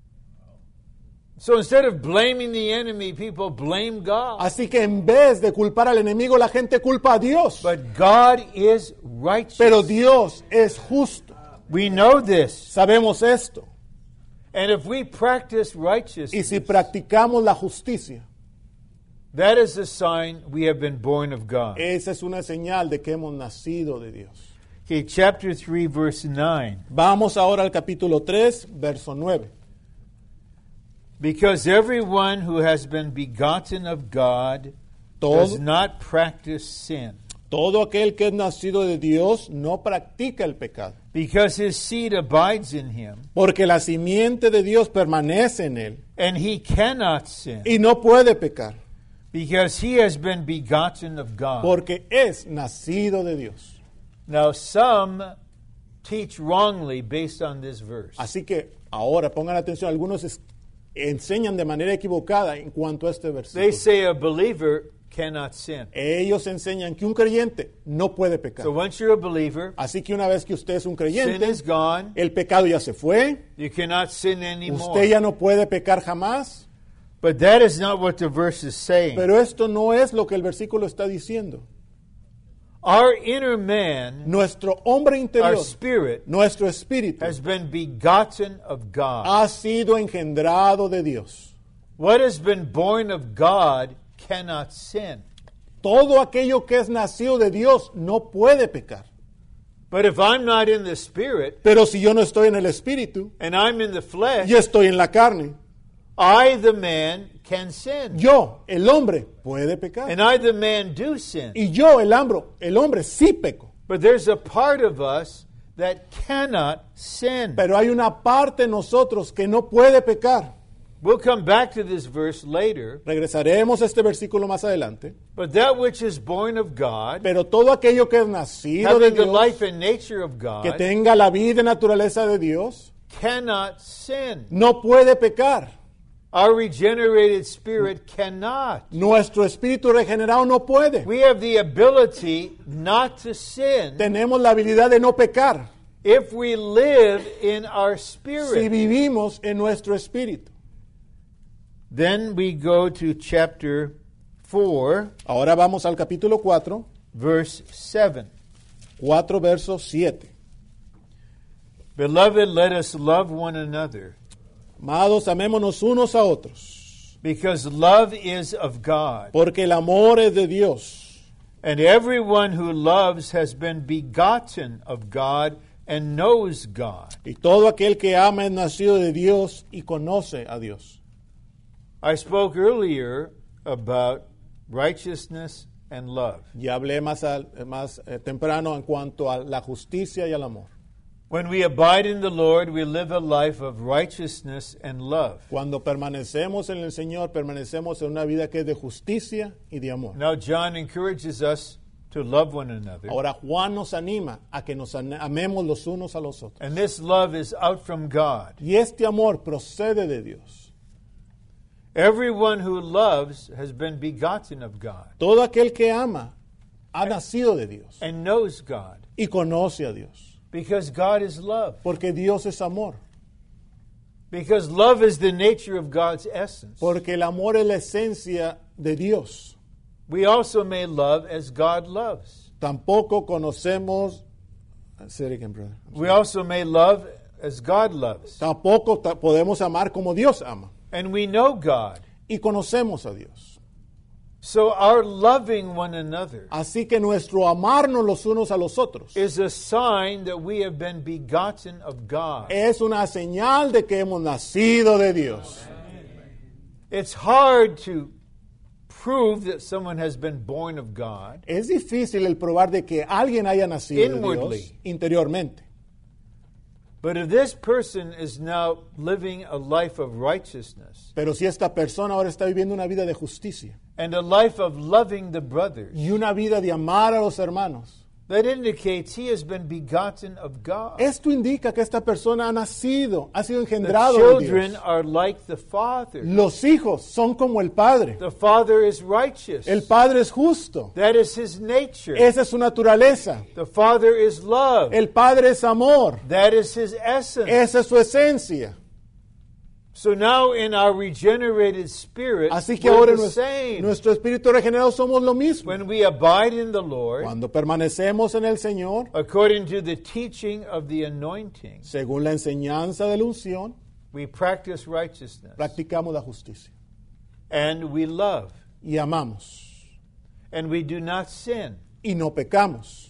So instead of blaming the enemy, people blame God. Así que en vez de culpar al enemigo, la gente culpa a Dios. But God is righteous. Pero Dios es justo. We know this. Sabemos esto. And if we practice Y righteousness, si practicamos la justicia, that is a sign we have been born of God. esa es una señal de que hemos nacido de Dios. Okay, chapter three, verse nine. Vamos ahora al capítulo tres, verso nueve. Because everyone who has been begotten of God does Todo, not practice sin, todo aquel que es nacido de Dios no practica el pecado, because his seed abides in him, porque la simiente de Dios permanece en él and he cannot sin, y no puede pecar, because he has been begotten of God. porque es nacido de Dios. Now, some teach wrongly based on this verse. Así que ahora pongan atención, algunos es- enseñan de manera equivocada en cuanto a este They versículo. say a believer cannot sin. Ellos enseñan que un creyente no puede pecar. So once you're a believer, Así que una vez que usted es un sin creyente, is gone. el pecado ya se fue, You cannot sin anymore. usted ya no puede pecar jamás, But that is not what the verse is saying. pero esto no es lo que el versículo está diciendo. Our inner man, Nuestro hombre our interior, spirit, nuestro espíritu, has been begotten of God. ha sido engendrado de Dios. What has been born of God cannot sin. Todo aquello que es nacido de Dios no puede pecar. But if I'm not in the spirit Pero si yo no estoy en el espíritu and I'm in the flesh, y estoy en la carne, I, the man, can sin. yo, el hombre, puede pecar. And I, the man, do sin. Y yo, el hombre, el hombre sí peco. But there's a part of us that cannot sin. Pero hay una parte de nosotros que no puede pecar. We'll come back to this verse later. Regresaremos a este versículo más adelante. But that which is born of God, Pero todo aquello que es nacido de having the Dios, life and nature of que God, tenga la vida y naturaleza de Dios, cannot sin. no puede pecar. Our regenerated spirit cannot. Nuestro espíritu regenerado no puede. We have the ability not to sin Tenemos la habilidad de no pecar if we live in our si spirit. vivimos en nuestro espíritu. Then we go to chapter four, Ahora vamos al capítulo cuatro, verse seven. cuatro verso siete. Beloved, let us love one another, Amados, amémonos unos a otros, because love is of God. porque el amor es de Dios. And everyone who loves has been begotten of God and knows God. Y todo aquel que ama es nacido de Dios y conoce a Dios. I spoke earlier about righteousness and love. Ya hablé más, al- más eh, temprano en cuanto a la justicia y al amor. When we abide in the Lord, we live a life of righteousness and love. Cuando permanecemos en el Señor, permanecemos en una vida que es de justicia y de amor. Now, John encourages us to love one another. Ahora Juan nos anima a que nos ane- amemos los unos a los otros. And this love is out from God. Y este amor procede de Dios. Everyone who loves has been begotten of God Todo aquel que ama ha nacido de Dios and knows God, y conoce a Dios. because God is love. Porque Dios es amor. Because love is the nature of God's essence. Porque el amor es la esencia de Dios. We also may love as God loves. Tampoco conocemos. Say it again, brother. I'm We sorry. also may love as God loves. Tampoco ta- podemos amar como Dios ama. And we know God. Y conocemos a Dios. So our loving one another Así que nuestro amarnos los unos a los otros is a sign that we have been begotten of God. es una señal de que hemos nacido de Dios. It's hard to prove that someone has been born of God, Es difícil el probar de que alguien haya nacido de Dios Inwardly. interiormente. but if this person is now living a life of righteousness Pero si esta persona ahora está viviendo una vida de justicia and a life of loving the brothers, y una vida de amar a los hermanos, that indicates he has been begotten of God. esto indica que esta persona ha nacido, ha sido The engendrado de children Dios. are like the Father. Los hijos son como el Padre. The Father is righteous. El Padre es justo. That is his nature. Esa es su naturaleza. The Father is love. El Padre es amor. That is his essence. Esa es su esencia. So now in our regenerated spirit, Así que we're ahora the nuestro, same. nuestro espíritu regenerado somos lo mismo. When we abide in the Lord, Cuando permanecemos en el Señor, according to the teaching of the anointing, según la enseñanza de la unción, we practice righteousness practicamos la justicia and we love y amamos and we do not sin. y no pecamos.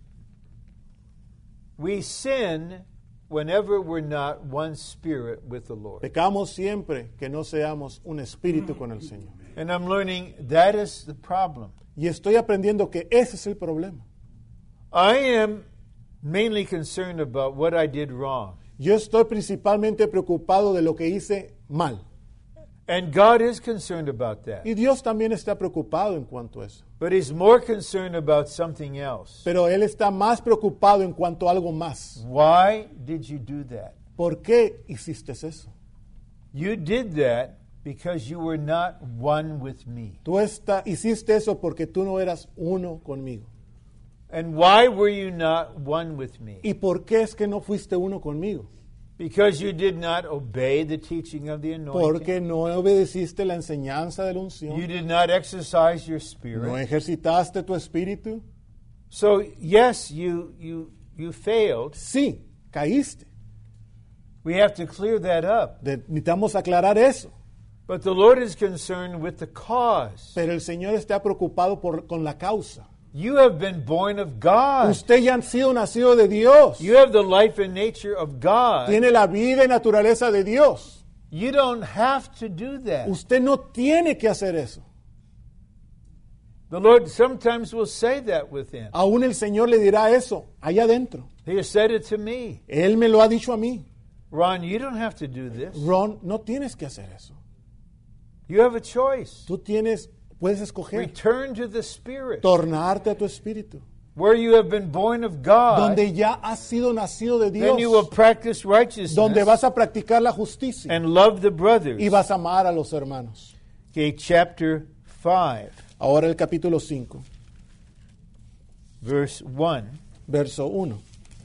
We sin whenever we're not one spirit with the Lord. Pecamos siempre que no seamos un espíritu con el Señor. And I'm learning that is the problem. Y estoy aprendiendo que ese es el problema. I am mainly concerned about what I did wrong. Yo estoy principalmente preocupado de lo que hice mal. And God is concerned about that. Y Dios también está preocupado en cuanto a eso. But He's more concerned about something else. Pero Él está más preocupado en cuanto a algo más. Why did you do that? ¿Por qué hiciste eso? You did that because you were not one with me. Tú está, hiciste eso porque tú no eras uno conmigo. And why were you not one with me? ¿Y por qué es que no fuiste uno conmigo? Because you did not obey the teaching of the anointing. Porque no obedeciste la enseñanza de la unción. You did not exercise your spirit. No ejercitaste tu espíritu. So yes, you you you failed. Sí, caíste. We have to clear that up. De- necesitamos aclarar eso. But the Lord is concerned with the cause. Pero el Señor está preocupado por, con la causa. You have been born of God. Usted ya ha sido nacido de Dios. You have the life and nature of God. Tiene la vida y naturaleza de Dios. You don't have to do that. Usted no tiene que hacer eso. The Lord sometimes will say that within. Aún el Señor le dirá eso allá adentro. He has said it to me. Él me lo ha dicho a mí. Ron, you don't have to do this. Ron, no tienes que hacer eso. You have a choice. Tú tienes, puedes escoger Return to the Spirit. tornarte a tu espíritu. Where you have been born of God, Donde ya has sido nacido de then you will Dios. practice righteousness Donde vas a practicar la justicia. and love the brothers. Y vas a amar a los hermanos. Okay, chapter five, Ahora el capítulo cinco, verse one. verso uno.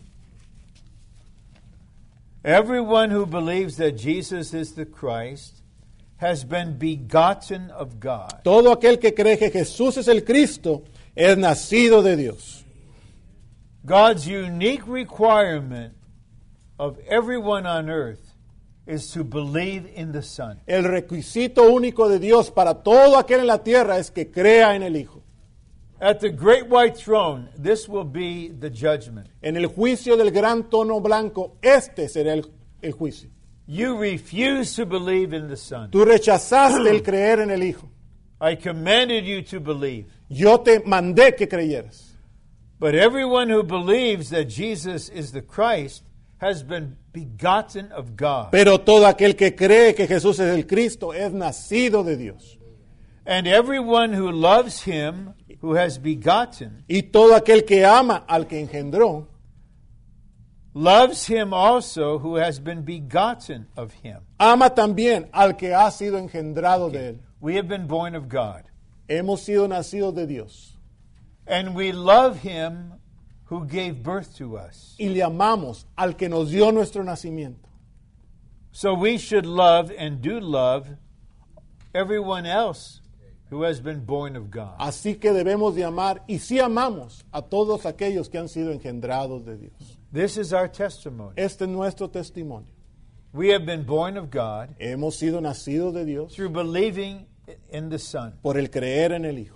Everyone who believes that Jesus is the Christ has been begotten of God. Todo aquel que cree que Jesús es el Cristo es nacido de Dios. God's unique requirement of everyone on earth is to believe in the Son. El requisito único de Dios para todo aquel en la tierra es que crea en el Hijo. At the great white throne, this will be the judgment. En el juicio del gran tono blanco, este será el, el juicio. You refuse to believe in the Son. Tú rechazaste el creer en el Hijo. I commanded you to believe. Yo te mandé que creyeras. But everyone who believes that Jesus is the Christ has been begotten of God. Pero todo aquel que cree que Jesús es el Cristo es nacido de Dios. And everyone who loves him who has begotten Y todo aquel que ama al que engendró, loves him also who has been begotten of him. ama también al que ha sido engendrado de él. We have been born of God. Hemos sido nacidos de Dios. And we love him who gave birth to us. Y le amamos al que nos dio nuestro nacimiento. So we should love and do love everyone else who has been born of God. Así que debemos de amar, y sí amamos, a todos aquellos que han sido engendrados de Dios. This is our testimony. Este es nuestro testimonio. We have been born of God Hemos sido nacidos de Dios through believing in the Son. por el creer en el Hijo.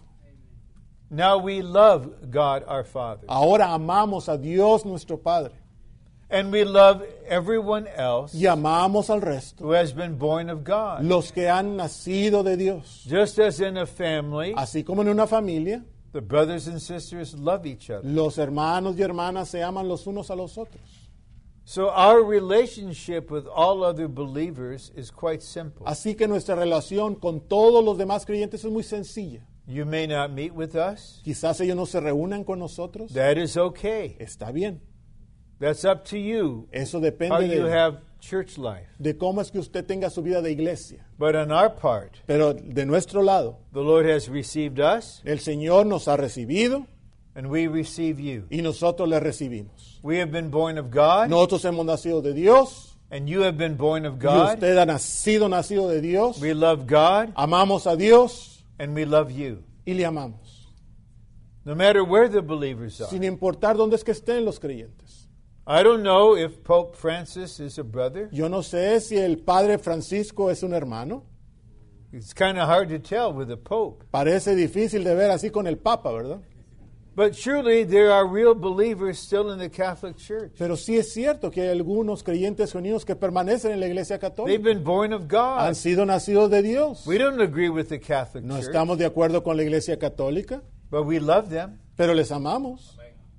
Now we love God our Father. Ahora amamos a Dios nuestro Padre And we love everyone else y amamos al resto, who has been born of God. los que han nacido de Dios. Just as in a family, Así como en una familia, the brothers and sisters love each other. los hermanos y hermanas se aman los unos a los otros. So our relationship with all other believers is quite simple. Así que nuestra relación con todos los demás creyentes es muy sencilla. You may not meet with us. Quizás ellos no se reúnan con nosotros. That is okay. Está bien. That's up to you, Eso how depende you de, have church life. de cómo es que usted tenga su vida de iglesia. But on our part, Pero de nuestro lado, the Lord has received us, el Señor nos ha recibido and we receive you. y nosotros le recibimos. We have been born of God, Nosotros hemos nacido de Dios and you have been born of y God. usted ha nacido, nacido de Dios. We love God, Amamos a Dios and we love you. y le amamos. No matter where the believers are. Sin importar dónde es que estén los creyentes. I don't know if Pope Francis is a brother. Yo no sé si el Padre Francisco es un hermano. It's kind of hard to tell with the Pope. Parece difícil de ver así con el Papa, ¿verdad? But surely there are real believers still in the Catholic Church. Pero sí es cierto que hay algunos creyentes genuinos que permanecen en la Iglesia They've Católica. been born of God. Han sido nacidos de Dios. We don't agree with the Catholic No Church, estamos de acuerdo con la Iglesia Católica, but we love them. pero les amamos.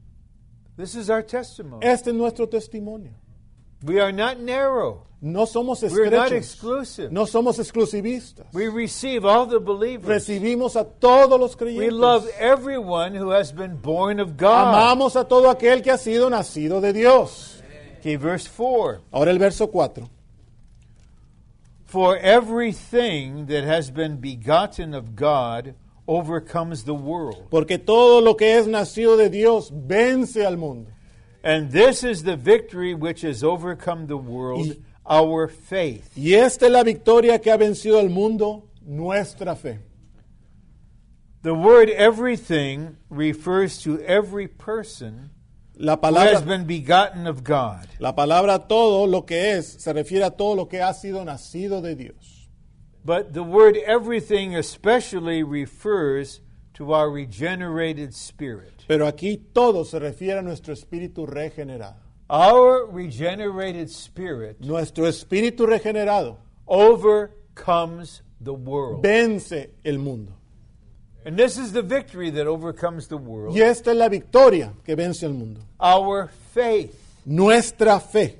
This is our testimony. Este es nuestro testimonio. We are not narrow. No somos We're not estrechos. exclusive. No somos exclusivistas. We receive all the believers. Recibimos a todos los We creyentes. love everyone who has been born of God. Amamos a todo aquel que ha sido nacido de Dios. Okay, verse four. Ahora el verso cuatro. For everything that has been begotten of God overcomes the world. Porque todo lo que es nacido de Dios vence al mundo. And this is the victory which has overcome the world, Y- our faith. Y esta es la victoria que ha vencido al mundo, nuestra fe. The word everything refers to every person La who has palabra, been begotten of God. la palabra todo lo que es se refiere a todo lo que ha sido nacido de Dios. But the word everything especially refers to our regenerated spirit. Pero aquí todo se refiere a nuestro espíritu regenerado. Our regenerated spirit Nuestro espíritu regenerado overcomes the world. vence el mundo. And this is the victory that overcomes the world. Y esta es la victoria que vence el mundo. Our faith. Nuestra fe.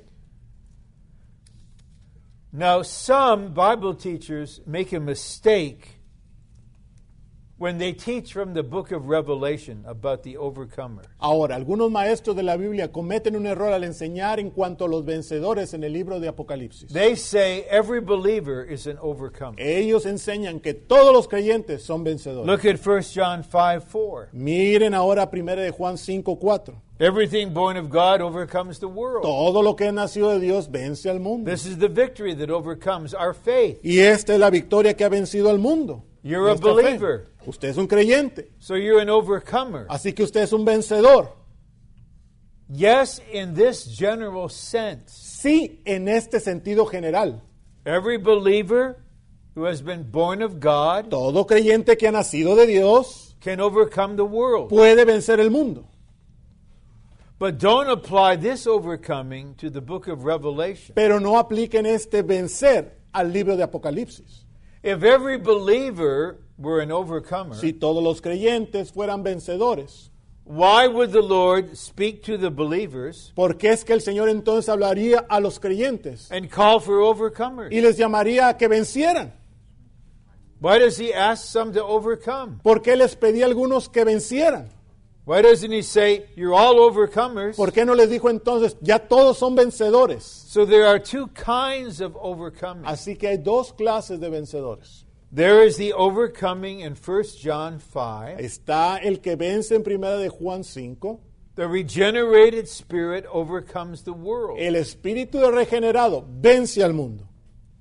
Now, some Bible teachers make a mistake when they teach from the book of Revelation about the overcomer. Ahora, algunos maestros de la Biblia cometen un error al enseñar en cuanto a los vencedores en el libro de Apocalipsis. They say every believer is an overcomer. Ellos enseñan que todos los creyentes son vencedores. Look at First John five four. Miren ahora primero de Juan cinco cuatro. Everything born of God overcomes the world. Todo lo que es nacido de Dios vence al mundo. This is the victory that overcomes our faith. Y esta es la victoria que ha vencido al mundo. You're a Nuestra fe. believer. Usted es un creyente. So you're an overcomer. Así que usted es un vencedor. Yes, in this general sense. Sí, en este sentido general. Every believer who has been born of God Todo creyente que ha nacido de Dios can overcome the world. puede vencer el mundo. But don't apply this overcoming to the book of Revelation. Pero no apliquen este vencer al libro de Apocalipsis. If every believer were an overcomer, Si todos los creyentes fueran vencedores, why would the Lord speak to the believers ¿por qué es que el Señor entonces hablaría a los creyentes and call for overcomers? y les llamaría a que vencieran? Why does he ask some to overcome? ¿Por qué les pedía a algunos que vencieran? Why doesn't he say, you're all overcomers? ¿Por qué no les dijo entonces, ya todos son vencedores? So there are two kinds of overcoming. Así que hay dos clases de vencedores. There is the overcoming in First John five. Está el que vence en primera de Juan cinco. The regenerated spirit overcomes the world. El espíritu regenerado vence al mundo.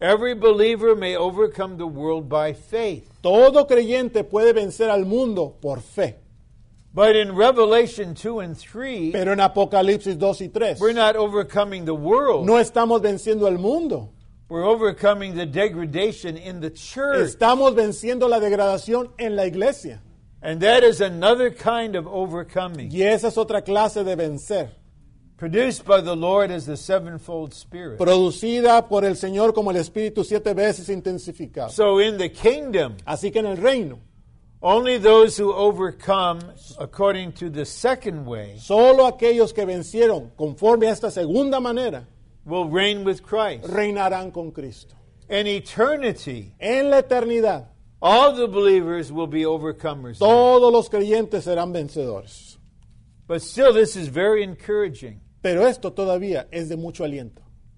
Every believer may overcome the world by faith. Todo creyente puede vencer al mundo por fe. But in Revelation two and three, Pero en Apocalipsis dos y tres, we're not overcoming the world. no estamos venciendo al mundo. We're overcoming the degradation in the church. Estamos venciendo la degradación en la iglesia. And that is another kind of overcoming, Y esa es otra clase de vencer, produced by the Lord as the sevenfold Spirit. producida por el Señor como el Espíritu siete veces intensificado. So in the kingdom, Así que en el reino, only those who overcome according to the second way solo aquellos que vencieron conforme a esta segunda manera will reign with Christ. reinarán con Cristo. In eternity, En la eternidad, all the believers will be overcomers. todos los creyentes serán vencedores. But still, this is very encouraging. Pero esto todavía es de mucho aliento.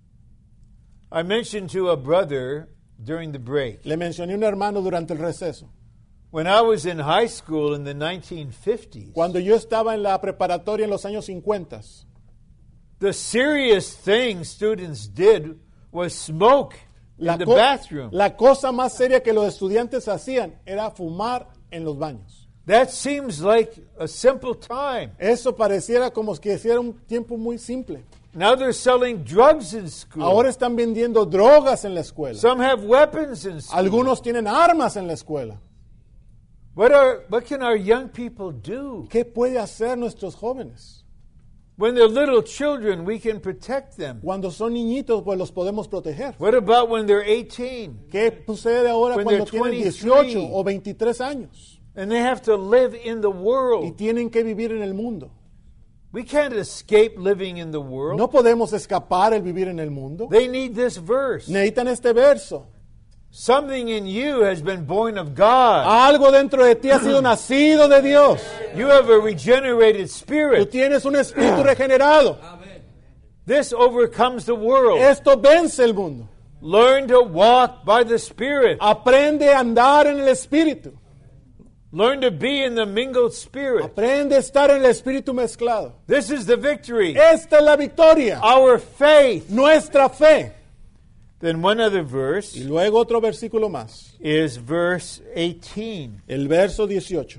I mentioned to a brother during the break, Le mencioné a un hermano durante el receso. when I was in high school in the nineteen fifties, Cuando yo estaba en la preparatoria en los años cincuenta, the serious thing students did was smoke la, in the co- bathroom. la cosa más seria que los estudiantes hacían era fumar en los baños. That seems like a simple time. Eso pareciera como que era un tiempo muy simple. Now they're selling drugs in school. Ahora están vendiendo drogas en la escuela. Some have weapons in school. Algunos tienen armas en la escuela. What are what can our young people do? ¿Qué puede hacer nuestros jóvenes? When they're little children, we can protect them. Cuando son niñitos, pues los podemos proteger. What about when they're eighteen ¿Qué sucede ahora When cuando they're tienen twenty-three? dieciocho o veintitrés años and they have to live in the y world? tienen que vivir en el mundo? We can't escape living in the world. No podemos escapar el vivir en el mundo. They need this verse. Necesitan este verso. Something in you has been born of God. Algo dentro de ti ha sido nacido de Dios. You have a regenerated Tú spirit. tienes un espíritu regenerado. This overcomes the world. Esto vence el mundo. Learn to walk by the Spirit. Aprende a andar en el espíritu. Learn to be in the mingled spirit. Aprende a estar en el espíritu mezclado. This is the victory. Esta es la victoria. Our faith. Nuestra fe. Then one other verse Y luego otro versículo más. is verse eighteen. El verso dieciocho.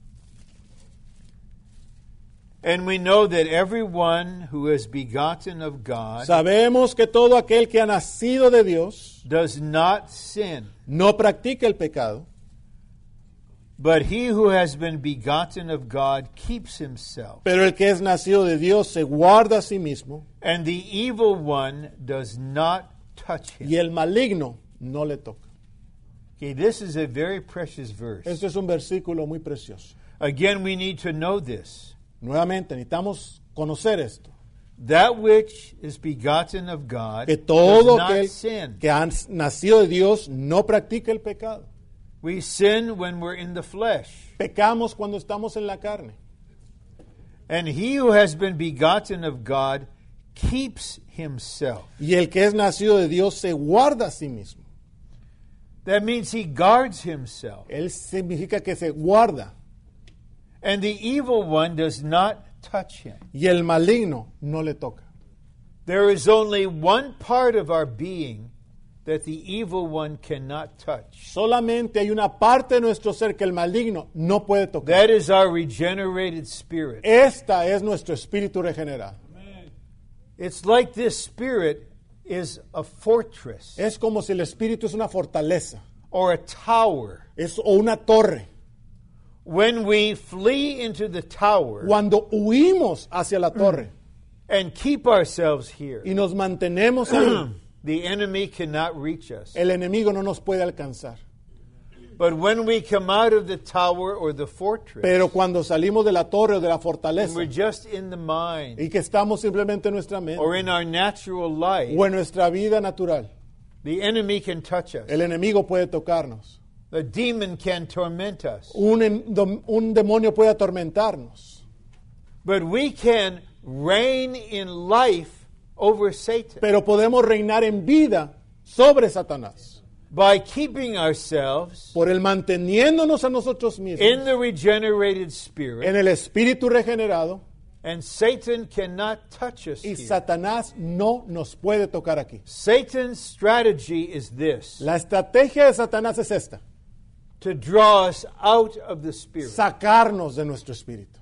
And we know that everyone who is begotten of God Sabemos que todo aquel que ha nacido de Dios does not sin, no practica el pecado, but he who has been begotten of God keeps himself, pero el que es nacido de Dios se guarda a sí mismo and the evil one does not touch him. y el maligno no le toca. Okay, this is a very precious verse. Este es un versículo muy precioso. Again, we need to know this. Nuevamente, necesitamos conocer esto. That which is begotten of God Que does todo not aquel sin. que ha nacido de Dios no practica el pecado. We sin when we're in the flesh. Pecamos cuando estamos en la carne. And he who has been begotten of God keeps himself. Y el que es nacido de Dios se guarda a sí mismo. That means he guards himself. Él significa que se guarda. And the evil one does not touch him. Y el maligno no le toca. There is only one part of our being that the evil one cannot touch. Solamente hay una parte de nuestro ser que el maligno no puede tocar. That is our regenerated spirit. Esta es nuestro espíritu regenerado. It's like this spirit is a fortress Es como si el espíritu es una fortaleza, or a tower. es o una torre. When we flee into the tower Cuando huimos hacia la torre and keep ourselves here, y nos mantenemos ahí, the enemy cannot reach us. el enemigo no nos puede alcanzar. But when we come out of the tower or the fortress, Pero cuando salimos de la torre o de la and fortaleza we're just in the mind y que estamos simplemente en nuestra mente or in our natural life, o en nuestra vida natural, the enemy can touch us. el enemigo puede tocarnos. The demon can torment us. Un, en- dom- un demonio puede atormentarnos. But we can reign in life over Satan Pero podemos reinar en vida sobre Satanás by keeping ourselves por el manteniéndonos a nosotros mismos in the regenerated spirit en el espíritu regenerado And Satan cannot touch us Y here. Satanás no nos puede tocar aquí. Satan's strategy is this, La estrategia de Satanás es esta: to draw us out of the Spirit. sacarnos de nuestro espíritu.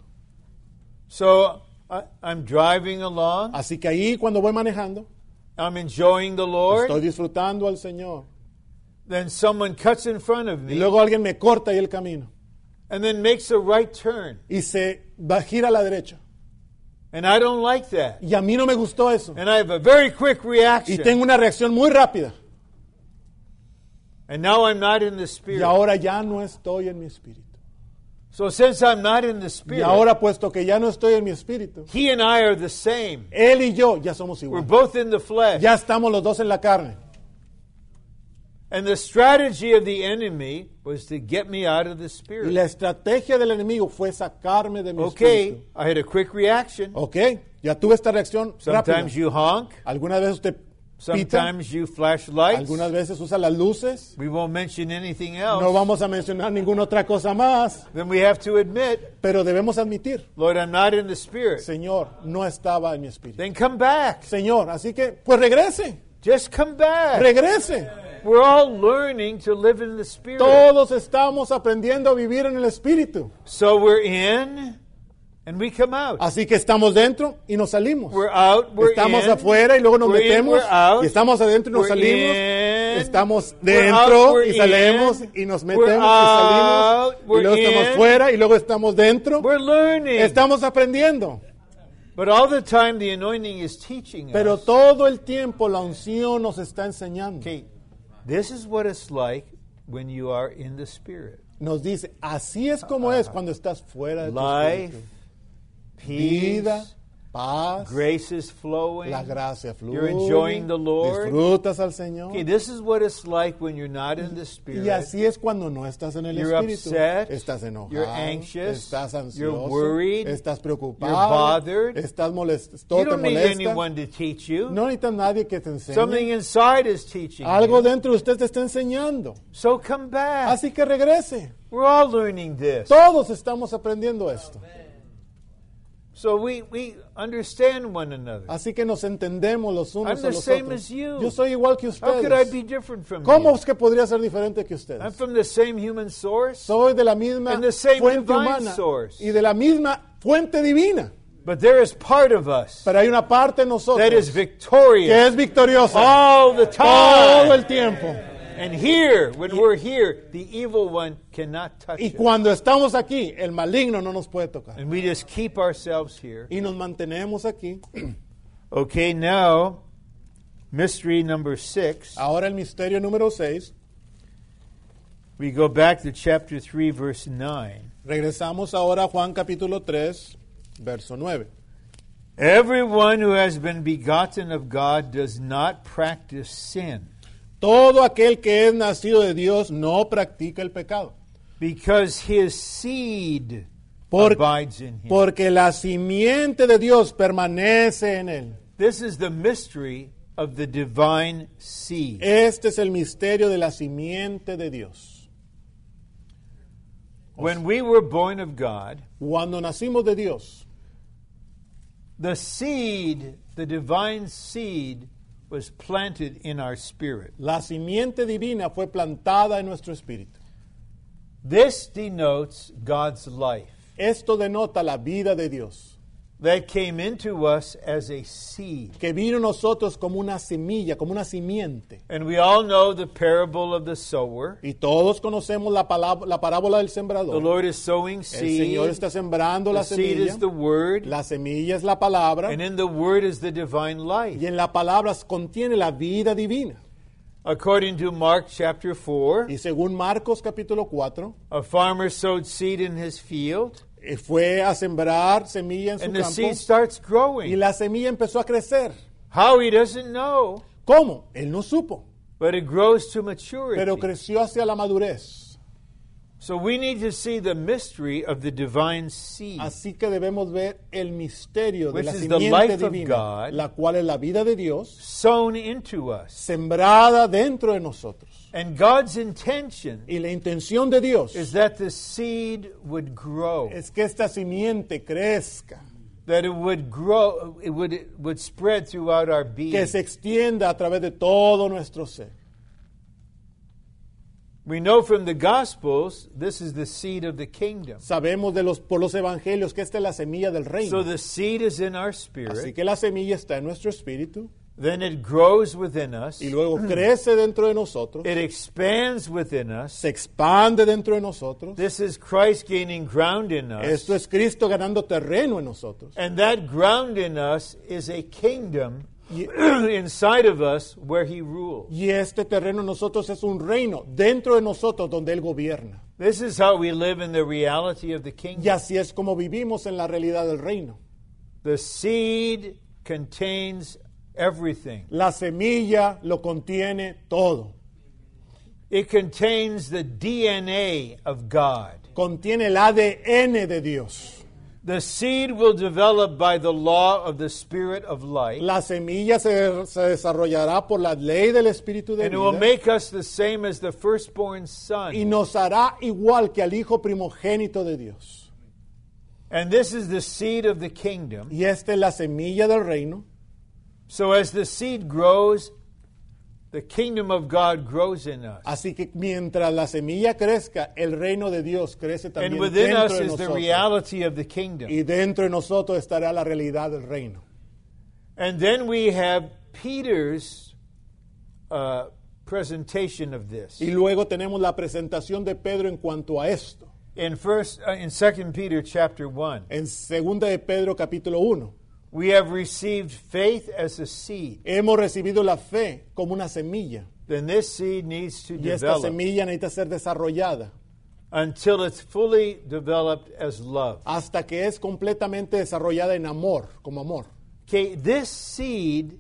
So I, I'm driving along. Así que ahí cuando voy manejando, I'm enjoying the Lord. estoy disfrutando al Señor. Then someone cuts in front of Y me luego alguien me corta ahí el camino and then makes a right turn. y se va, gira a la derecha. And I don't like that. Y a mí no me gustó eso. And I have a very quick Y reaction. tengo una reacción muy rápida. And now I'm not in the Y Spirit. ahora ya no estoy en mi espíritu. So since I'm not in the Y Spirit, ahora, puesto que ya no estoy en mi espíritu, he and I are the same. él y yo ya somos We're iguales. both in the flesh. Ya estamos los dos en la carne. And the strategy of the enemy was to get me out of the Y Spirit. la estrategia del enemigo fue sacarme de mi Okay, espíritu. I had a quick reaction. Ok, ya tuve esta reacción rápida. Sometimes you honk. Algunas veces usted pita, Sometimes you flash lights. algunas veces usa las luces. We won't mention anything else. No vamos a mencionar ninguna otra cosa más, Then we have to admit, pero debemos admitir, Lord, I'm not in the Spirit. Señor, no estaba en mi espíritu. Then come back. Señor, así que, pues regrese, Just come back. regrese. We're all learning to live in the Spirit. Todos estamos aprendiendo a vivir en el espíritu. So we're in and we come out. Así que estamos dentro y nos salimos. We're out, we're Estamos in. afuera y luego nos We're in, metemos. we're out. Y estamos adentro y nos We're salimos. in. Estamos We're dentro out, we're y salimos in. y nos We're metemos y salimos. out, Y we're luego estamos in. fuera y luego estamos dentro. We're learning. Estamos aprendiendo. But all the time the anointing is teaching Pero us. todo el tiempo la unción nos está enseñando. Okay, this is what it's like when you are in the Spirit. Nos dice, así es como es cuando estás fuera de tu Life, espíritu. peace, Vida, paz, grace is flowing. la gracia fluye. You're enjoying the Lord. Disfrutas al Señor. Okay, this is what it's like when you're not in the Spirit. Y así es cuando no estás en el You're espíritu. upset, Estás enojado, you're anxious, estás ansioso, you're worried, estás preocupado, you're bothered. estás molesto, You todo te don't need molesta. anyone to teach you. No necesitas nadie que te enseñe. Something inside is teaching Algo you. dentro de usted te está enseñando. So come back. Así que regrese. We're all learning this. Todos estamos aprendiendo esto. So we, we understand one another. Así que nos entendemos los unos I'm a the los same otros. as you. Yo soy igual que How could I ustedes. be different from ¿Cómo you? es que podría ser diferente que I'm ustedes? from the same human source, Soy de la misma And the same fuente divine humana source. y de la misma fuente divina. but there is part of us Pero hay una parte de nosotros that is que victorious es victoriosa all the todo el time. tiempo. And here, when we're here, the evil one cannot touch Y us. cuando estamos aquí, el maligno no nos puede tocar. And we just keep ourselves here. Y nos mantenemos aquí. Okay, now, mystery number six. Ahora el misterio número seis. We go back to chapter three, verse nine. Regresamos ahora a Juan capítulo tres, verso nueve. Everyone who has been begotten of God does not practice sin, Todo aquel que es nacido de Dios no practica el pecado, because his seed Por- abides in him. porque la simiente de Dios permanece en él. This is the mystery of the divine seed. Este es el misterio de la simiente de Dios. When we were born of God, Cuando nacimos de Dios, the seed, the divine seed, was planted in our spirit. la simiente divina fue plantada en nuestro espíritu. This denotes God's life Esto denota la vida de Dios, that came into us as a seed. que vino a nosotros como una semilla, como una simiente. And we all know the parable of the sower. Y todos conocemos la, palab- la parábola del The sembrador. Lord is sowing El seed. Señor está sembrando The la seed semilla. is the word. La semilla es la palabra. And in the word is the divine life. Y en la palabra contiene la vida divina. According to Mark chapter four, Y según Marcos capítulo cuatro, a farmer sowed seed in his field, eh, fue a sembrar semilla en su and the campo. seed starts Y growing. la semilla empezó a crecer. How he doesn't know, ¿Cómo? Él no supo. but it grows to Pero maturity. creció hacia la madurez. So we need to see the mystery of the divine seed. Así que debemos ver el misterio de Which la is the simiente life of divina, God. la cual es la vida de Dios, Sown into us. sembrada dentro de nosotros. And God's intention Y la intención de Dios is that the seed would grow. es que esta simiente crezca. that it would grow, it would, it would spread throughout our being. que se extienda a través de todo nuestro ser. We know from the Gospels, this is the seed of the kingdom. Sabemos de los, por los evangelios que esta es la semilla del So reino. the seed is in our Así spirit, que la semilla está en nuestro espíritu then it grows within us, y luego crece dentro de nosotros, it expands within us. se expande dentro de nosotros. This is Christ gaining ground in us. Esto es Cristo ganando terreno en nosotros. And that ground in us is a kingdom Y, inside of us where he rules. y este terreno en nosotros es un reino dentro de nosotros donde Él gobierna. This is how we live in the reality of the Y kingdom. así es como vivimos en la realidad del reino. The seed contains everything. La semilla lo contiene todo. It contains the D N A of God. Contiene el A D N de Dios. The seed will develop by the law of the Spirit of life, La semilla se, se desarrollará por la ley del Espíritu de and it will vida make us the same as the firstborn y son. nos hará igual que al Hijo primogénito de Dios. And this is the seed of the kingdom. Y esta es la semilla del reino. So as the seed grows, the kingdom of God grows in us. Así que mientras la semilla crezca, el reino de Dios crece And también within us dentro de is the nosotros. reality of the kingdom. Y dentro de nosotros estará la realidad del reino. And then we have Peter's uh, presentation of this. Y luego tenemos la presentación de Pedro en cuanto a esto. In first, uh, in Second Peter chapter one, En segunda de Pedro capítulo uno, we have received faith as a seed. hemos recibido la fe como una semilla. Then this seed needs to Y esta develop semilla necesita ser desarrollada until it's fully developed as love. hasta que es completamente desarrollada en amor, como amor. Okay, this seed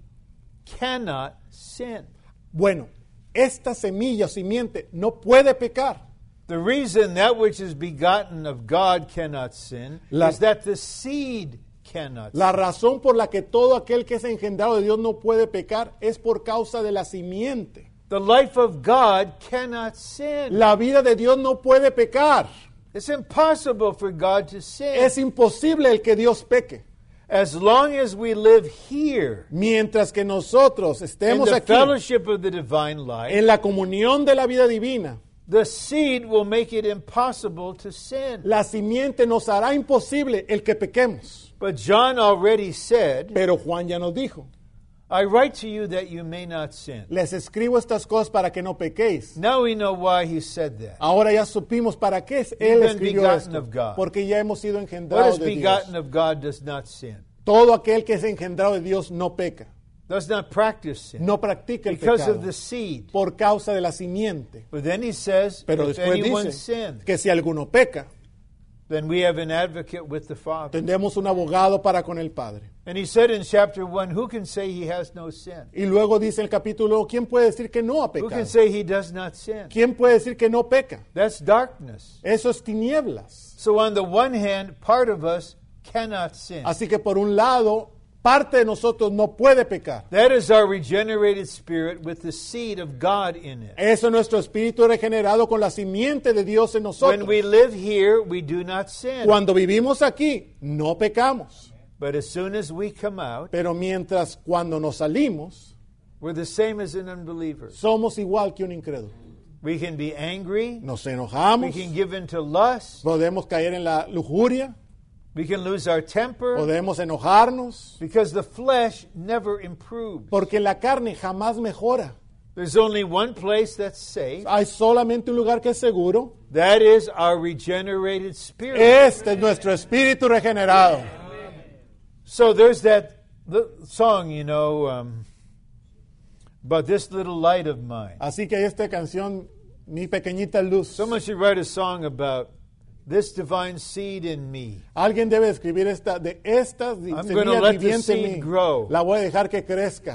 cannot sin. Bueno, esta semilla o simiente no puede pecar. The reason that which is begotten of God cannot sin La- is that the seed cannot sin. La razón por la que todo aquel que es engendrado de Dios no puede pecar es por causa de la simiente. The life of God cannot sin. La vida de Dios no puede pecar. It's impossible for God to sin. Es imposible el que Dios peque. As long as we live here Mientras que nosotros in estemos the aquí fellowship of the divine life, en la comunión de la vida divina, the seed will make it impossible to sin. la simiente nos hará imposible el que pequemos. But John already said, Pero Juan ya nos dijo, I write to you that you may not sin. les escribo estas cosas para que no pequéis. Now we know why he said that. Ahora ya supimos para qué él been escribió begotten esto. of God. Porque ya hemos sido What engendrados is de Dios. begotten of God does not sin, Todo aquel que es engendrado de Dios no peca, does not practice sin, no practica el because pecado of the seed. por causa de la simiente. But then he says, Pero if después anyone dice sins, que si alguno peca, then we have an advocate with the Father. tendremos un abogado para con el Padre. And he said in chapter one, who can say he has no sin? Y luego dice el capítulo, ¿quién puede decir que no ha Who can pecado? say he does not sin? ¿Quién puede decir que no peca? That's darkness. Eso es tinieblas. So on the one hand, part of us cannot sin. Así que por un lado, parte de nosotros no puede pecar. That is our regenerated spirit with the seed of God in it. Eso es nuestro espíritu regenerado con la simiente de Dios en When nosotros. we live here, we do not sin. Cuando vivimos aquí, no pecamos. But as soon as we come out, Pero mientras cuando nos salimos, we're the same as an unbeliever. somos igual que un incrédulo. We can be angry. Nos We enojamos, can give in to lust. podemos caer en la lujuria, We can lose our temper podemos enojarnos, because the flesh never improves. porque la carne jamás mejora. There's only one place that's safe. Hay solamente un lugar que es seguro. That is our regenerated spirit. Este es nuestro espíritu regenerado. So there's that the song, you know, um, about this little light of mine. Así que esta canción, Mi Pequeñita Luz. Someone should write a song about this divine seed in me. Alguien debe escribir esta, de esta di- I'm gonna semilla let the viviente en seed mí. grow. La voy a dejar que crezca.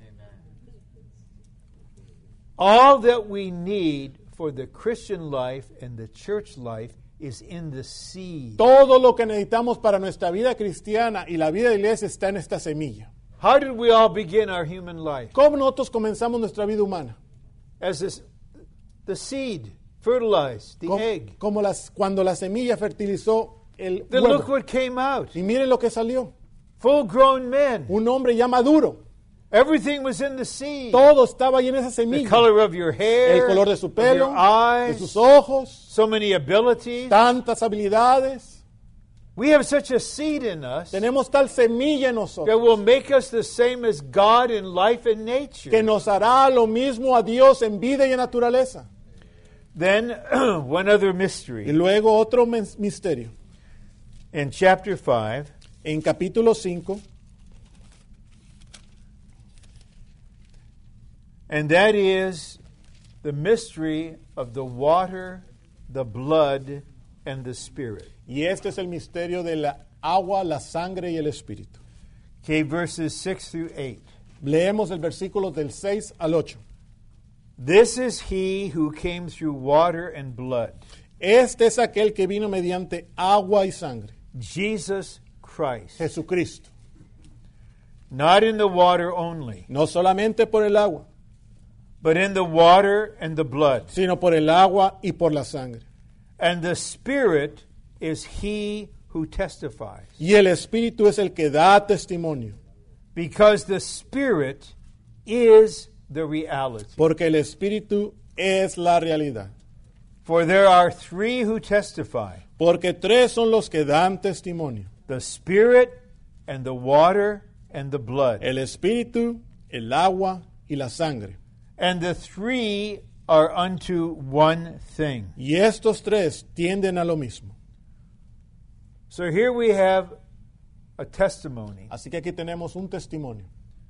All that we need for the Christian life and the church life is in the seed. Todo lo que necesitamos para nuestra vida cristiana y la vida de la iglesia está en esta semilla. How did we all begin our human life? ¿Cómo nosotros comenzamos nuestra vida humana? As this, the seed fertilized the Como, egg. como las, cuando la semilla fertilizó el Then look huevo. what came out. Y miren lo que salió. Full-grown men. Un hombre ya maduro. Everything was in the seed. Todo estaba ahí en esa The semilla. color of your hair, El color de su of pelo, your de eyes, sus ojos, so many abilities. tantas habilidades. We have such a seed in us Tenemos tal semilla en that nosotros will make us the same as God in life and nature. que nos hará lo mismo a Dios en vida y en naturaleza. Then, one other Y mystery. luego otro mes- misterio. In chapter five, En capítulo cinco, and that is the mystery of the water, the blood, and the spirit. y este es el misterio de la agua, la sangre y el espíritu. Okay, verses six through eight. Leemos el versículo del seis al ocho. This is he who came through water and blood, Este es aquel que vino mediante agua y sangre, Jesus Christ. Jesucristo. Not in the water only, No solamente por el agua, but in the water and the blood. sino por el agua y por la sangre. And the Spirit is he who testifies. Y el espíritu es el que da testimonio, Because the Spirit is the reality. porque el espíritu es la realidad. For there are three who testify, Porque tres son los que dan testimonio: the Spirit and the water and the blood. el espíritu, el agua y la sangre. And the three are unto one thing. Y estos tres tienden a lo mismo. So here we have a testimony. Así que aquí tenemos un testimonio.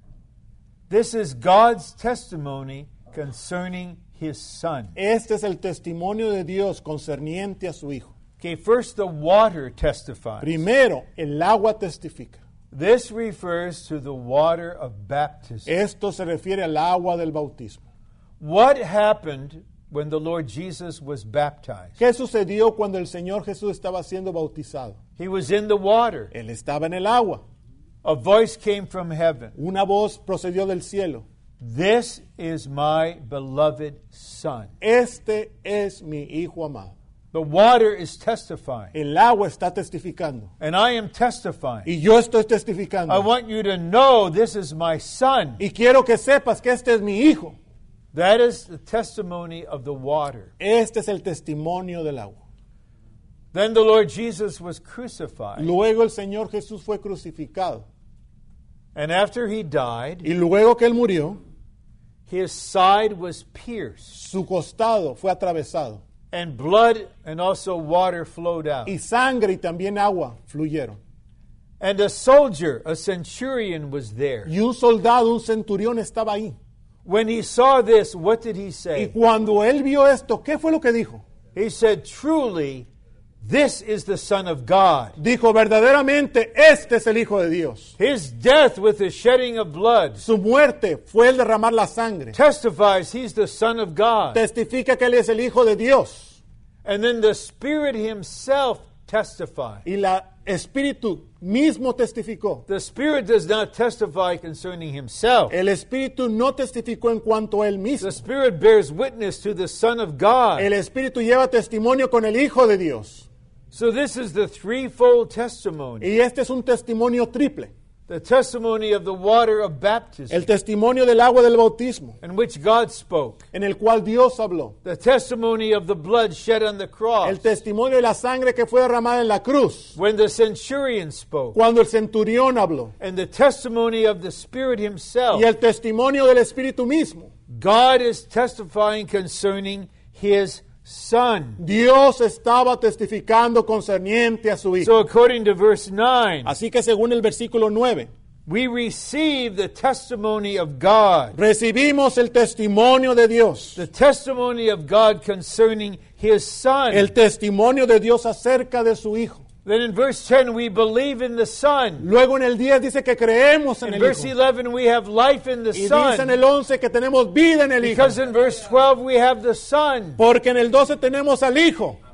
This is God's testimony concerning His Son. Este es el testimonio de Dios concerniente a su Hijo. Okay, first the water testifies. Primero, el agua testifica. This refers to the water of baptism. Esto se refiere al agua del bautismo. What happened when the Lord Jesus was baptized? ¿Qué sucedió cuando el Señor Jesús estaba siendo bautizado? He was in the water. Él estaba en el agua. A voice came from heaven. Una voz procedió del cielo. This is my beloved Son. Este es mi Hijo amado. The water is testifying, El agua está testificando. and I am testifying. Y yo estoy testificando. I want you to know this is my Son. Y quiero que sepas que este es mi Hijo. That is the testimony of the water. Este es el testimonio del agua. Then the Lord Jesus was crucified, Luego el Señor Jesús fue crucificado. and after he died, Y luego que Él murió, his side was pierced, su costado fue atravesado. and blood and also water flowed out. Y sangre y también agua fluyeron. And a soldier, a centurion, was there. Y un soldado, un centurión estaba ahí. When he saw this, what did he Y say? cuando él vio esto, ¿qué fue lo que dijo? He said, truly, this is the Son of God. Dijo, verdaderamente, este es el Hijo de Dios. His death with the shedding of blood Su muerte fue el derramar la sangre. testifies he's the Son of God. Testifica que Él es el Hijo de Dios. And then the Spirit himself testifies. Y el Espíritu mismo testificó. The Spirit does not testify concerning himself. El Espíritu no testificó en cuanto a Él mismo. The Spirit bears witness to the Son of God. El Espíritu lleva testimonio con el Hijo de Dios. So this is the threefold testimony. Y este es un testimonio triple. The testimony of the water of baptism, El testimonio del agua del bautismo, in which God spoke. en el cual Dios habló. The testimony of the blood shed on the cross, El testimonio de la sangre que fue derramada en la cruz, when the centurion spoke. cuando el centurión habló. And the testimony of the Spirit himself. Y el testimonio del Espíritu mismo. God is testifying concerning his Son. Dios estaba testificando concerniente a su Hijo. So according to verse nine, Así que según el versículo nueve, we receive the testimony of God. recibimos el testimonio de Dios. The testimony of God concerning his Son. El testimonio de Dios acerca de su Hijo. Then in verse ten, we believe in the Son. Luego en el diez dice que creemos en In el verse Hijo. eleven, we have life in the Y dice en Son. el once que tenemos vida en el Hijo. Because in verse twelve, we have the Son. Porque en el doce tenemos al Hijo.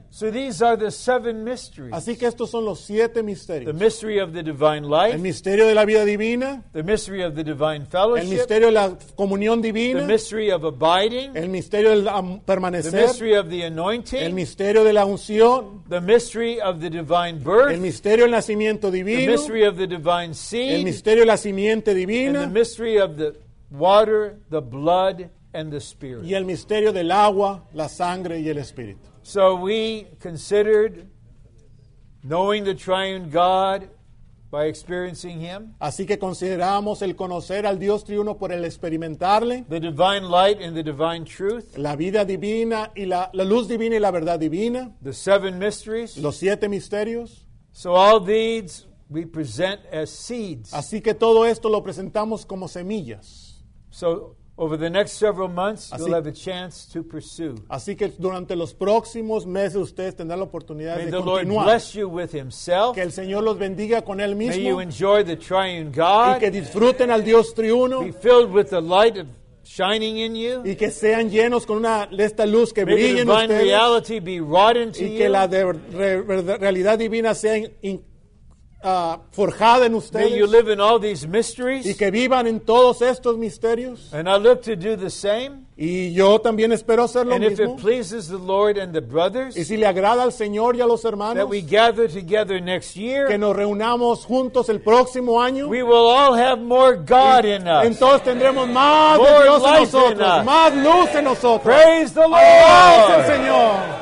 So these are the seven mysteries. Así que estos son los siete The misterios. mystery of the divine El life, misterio de la vida divina, the mystery of the divine el fellowship, misterio de la comunión the divina, mystery of abiding, el misterio del am- the permanecer, mystery of the el anointing, misterio de la unción, the mystery of the divine el birth, misterio del nacimiento the divino, mystery of the divine el seed, misterio de la simiente and the divina mystery of the water, the blood, and the spirit. y el misterio del agua, la sangre y el espíritu. So we considered knowing the triune God by experiencing Him, Así que consideramos el conocer al Dios triuno por el experimentarle, the divine light and the divine truth, la vida divina y la, la luz divina y la verdad divina, the seven mysteries. los siete misterios. So all these we present as seeds. Así que todo esto lo presentamos como semillas. So over the next several months, Así- you'll have a chance to pursue. Así que durante los próximos meses ustedes tendrán la oportunidad May de the Lord continuar. bless you with Himself. Que el Señor los bendiga con Él May you mismo enjoy the triune y God. que disfruten al Dios triuno Be filled with the light of shining in you. y que sean llenos con una de esta luz que May the brille en divine ustedes reality be wrought into y que la you. de- re- re- realidad divina sea in- in- ah, forjada en May you ustedes live in all these y mysteries. que vivan en todos estos misterios. And I look to do the same. Y yo también espero hacer lo And if mismo. it pleases the Lord and the brothers, Y si le agrada al Señor y a los hermanos that we gather together next que year, nos reunamos juntos el próximo año, we will all have more God in us. entonces tendremos más de More Dios en life in nosotros, us. más luz en nosotros. Praise the Alabados al Lord. Señor.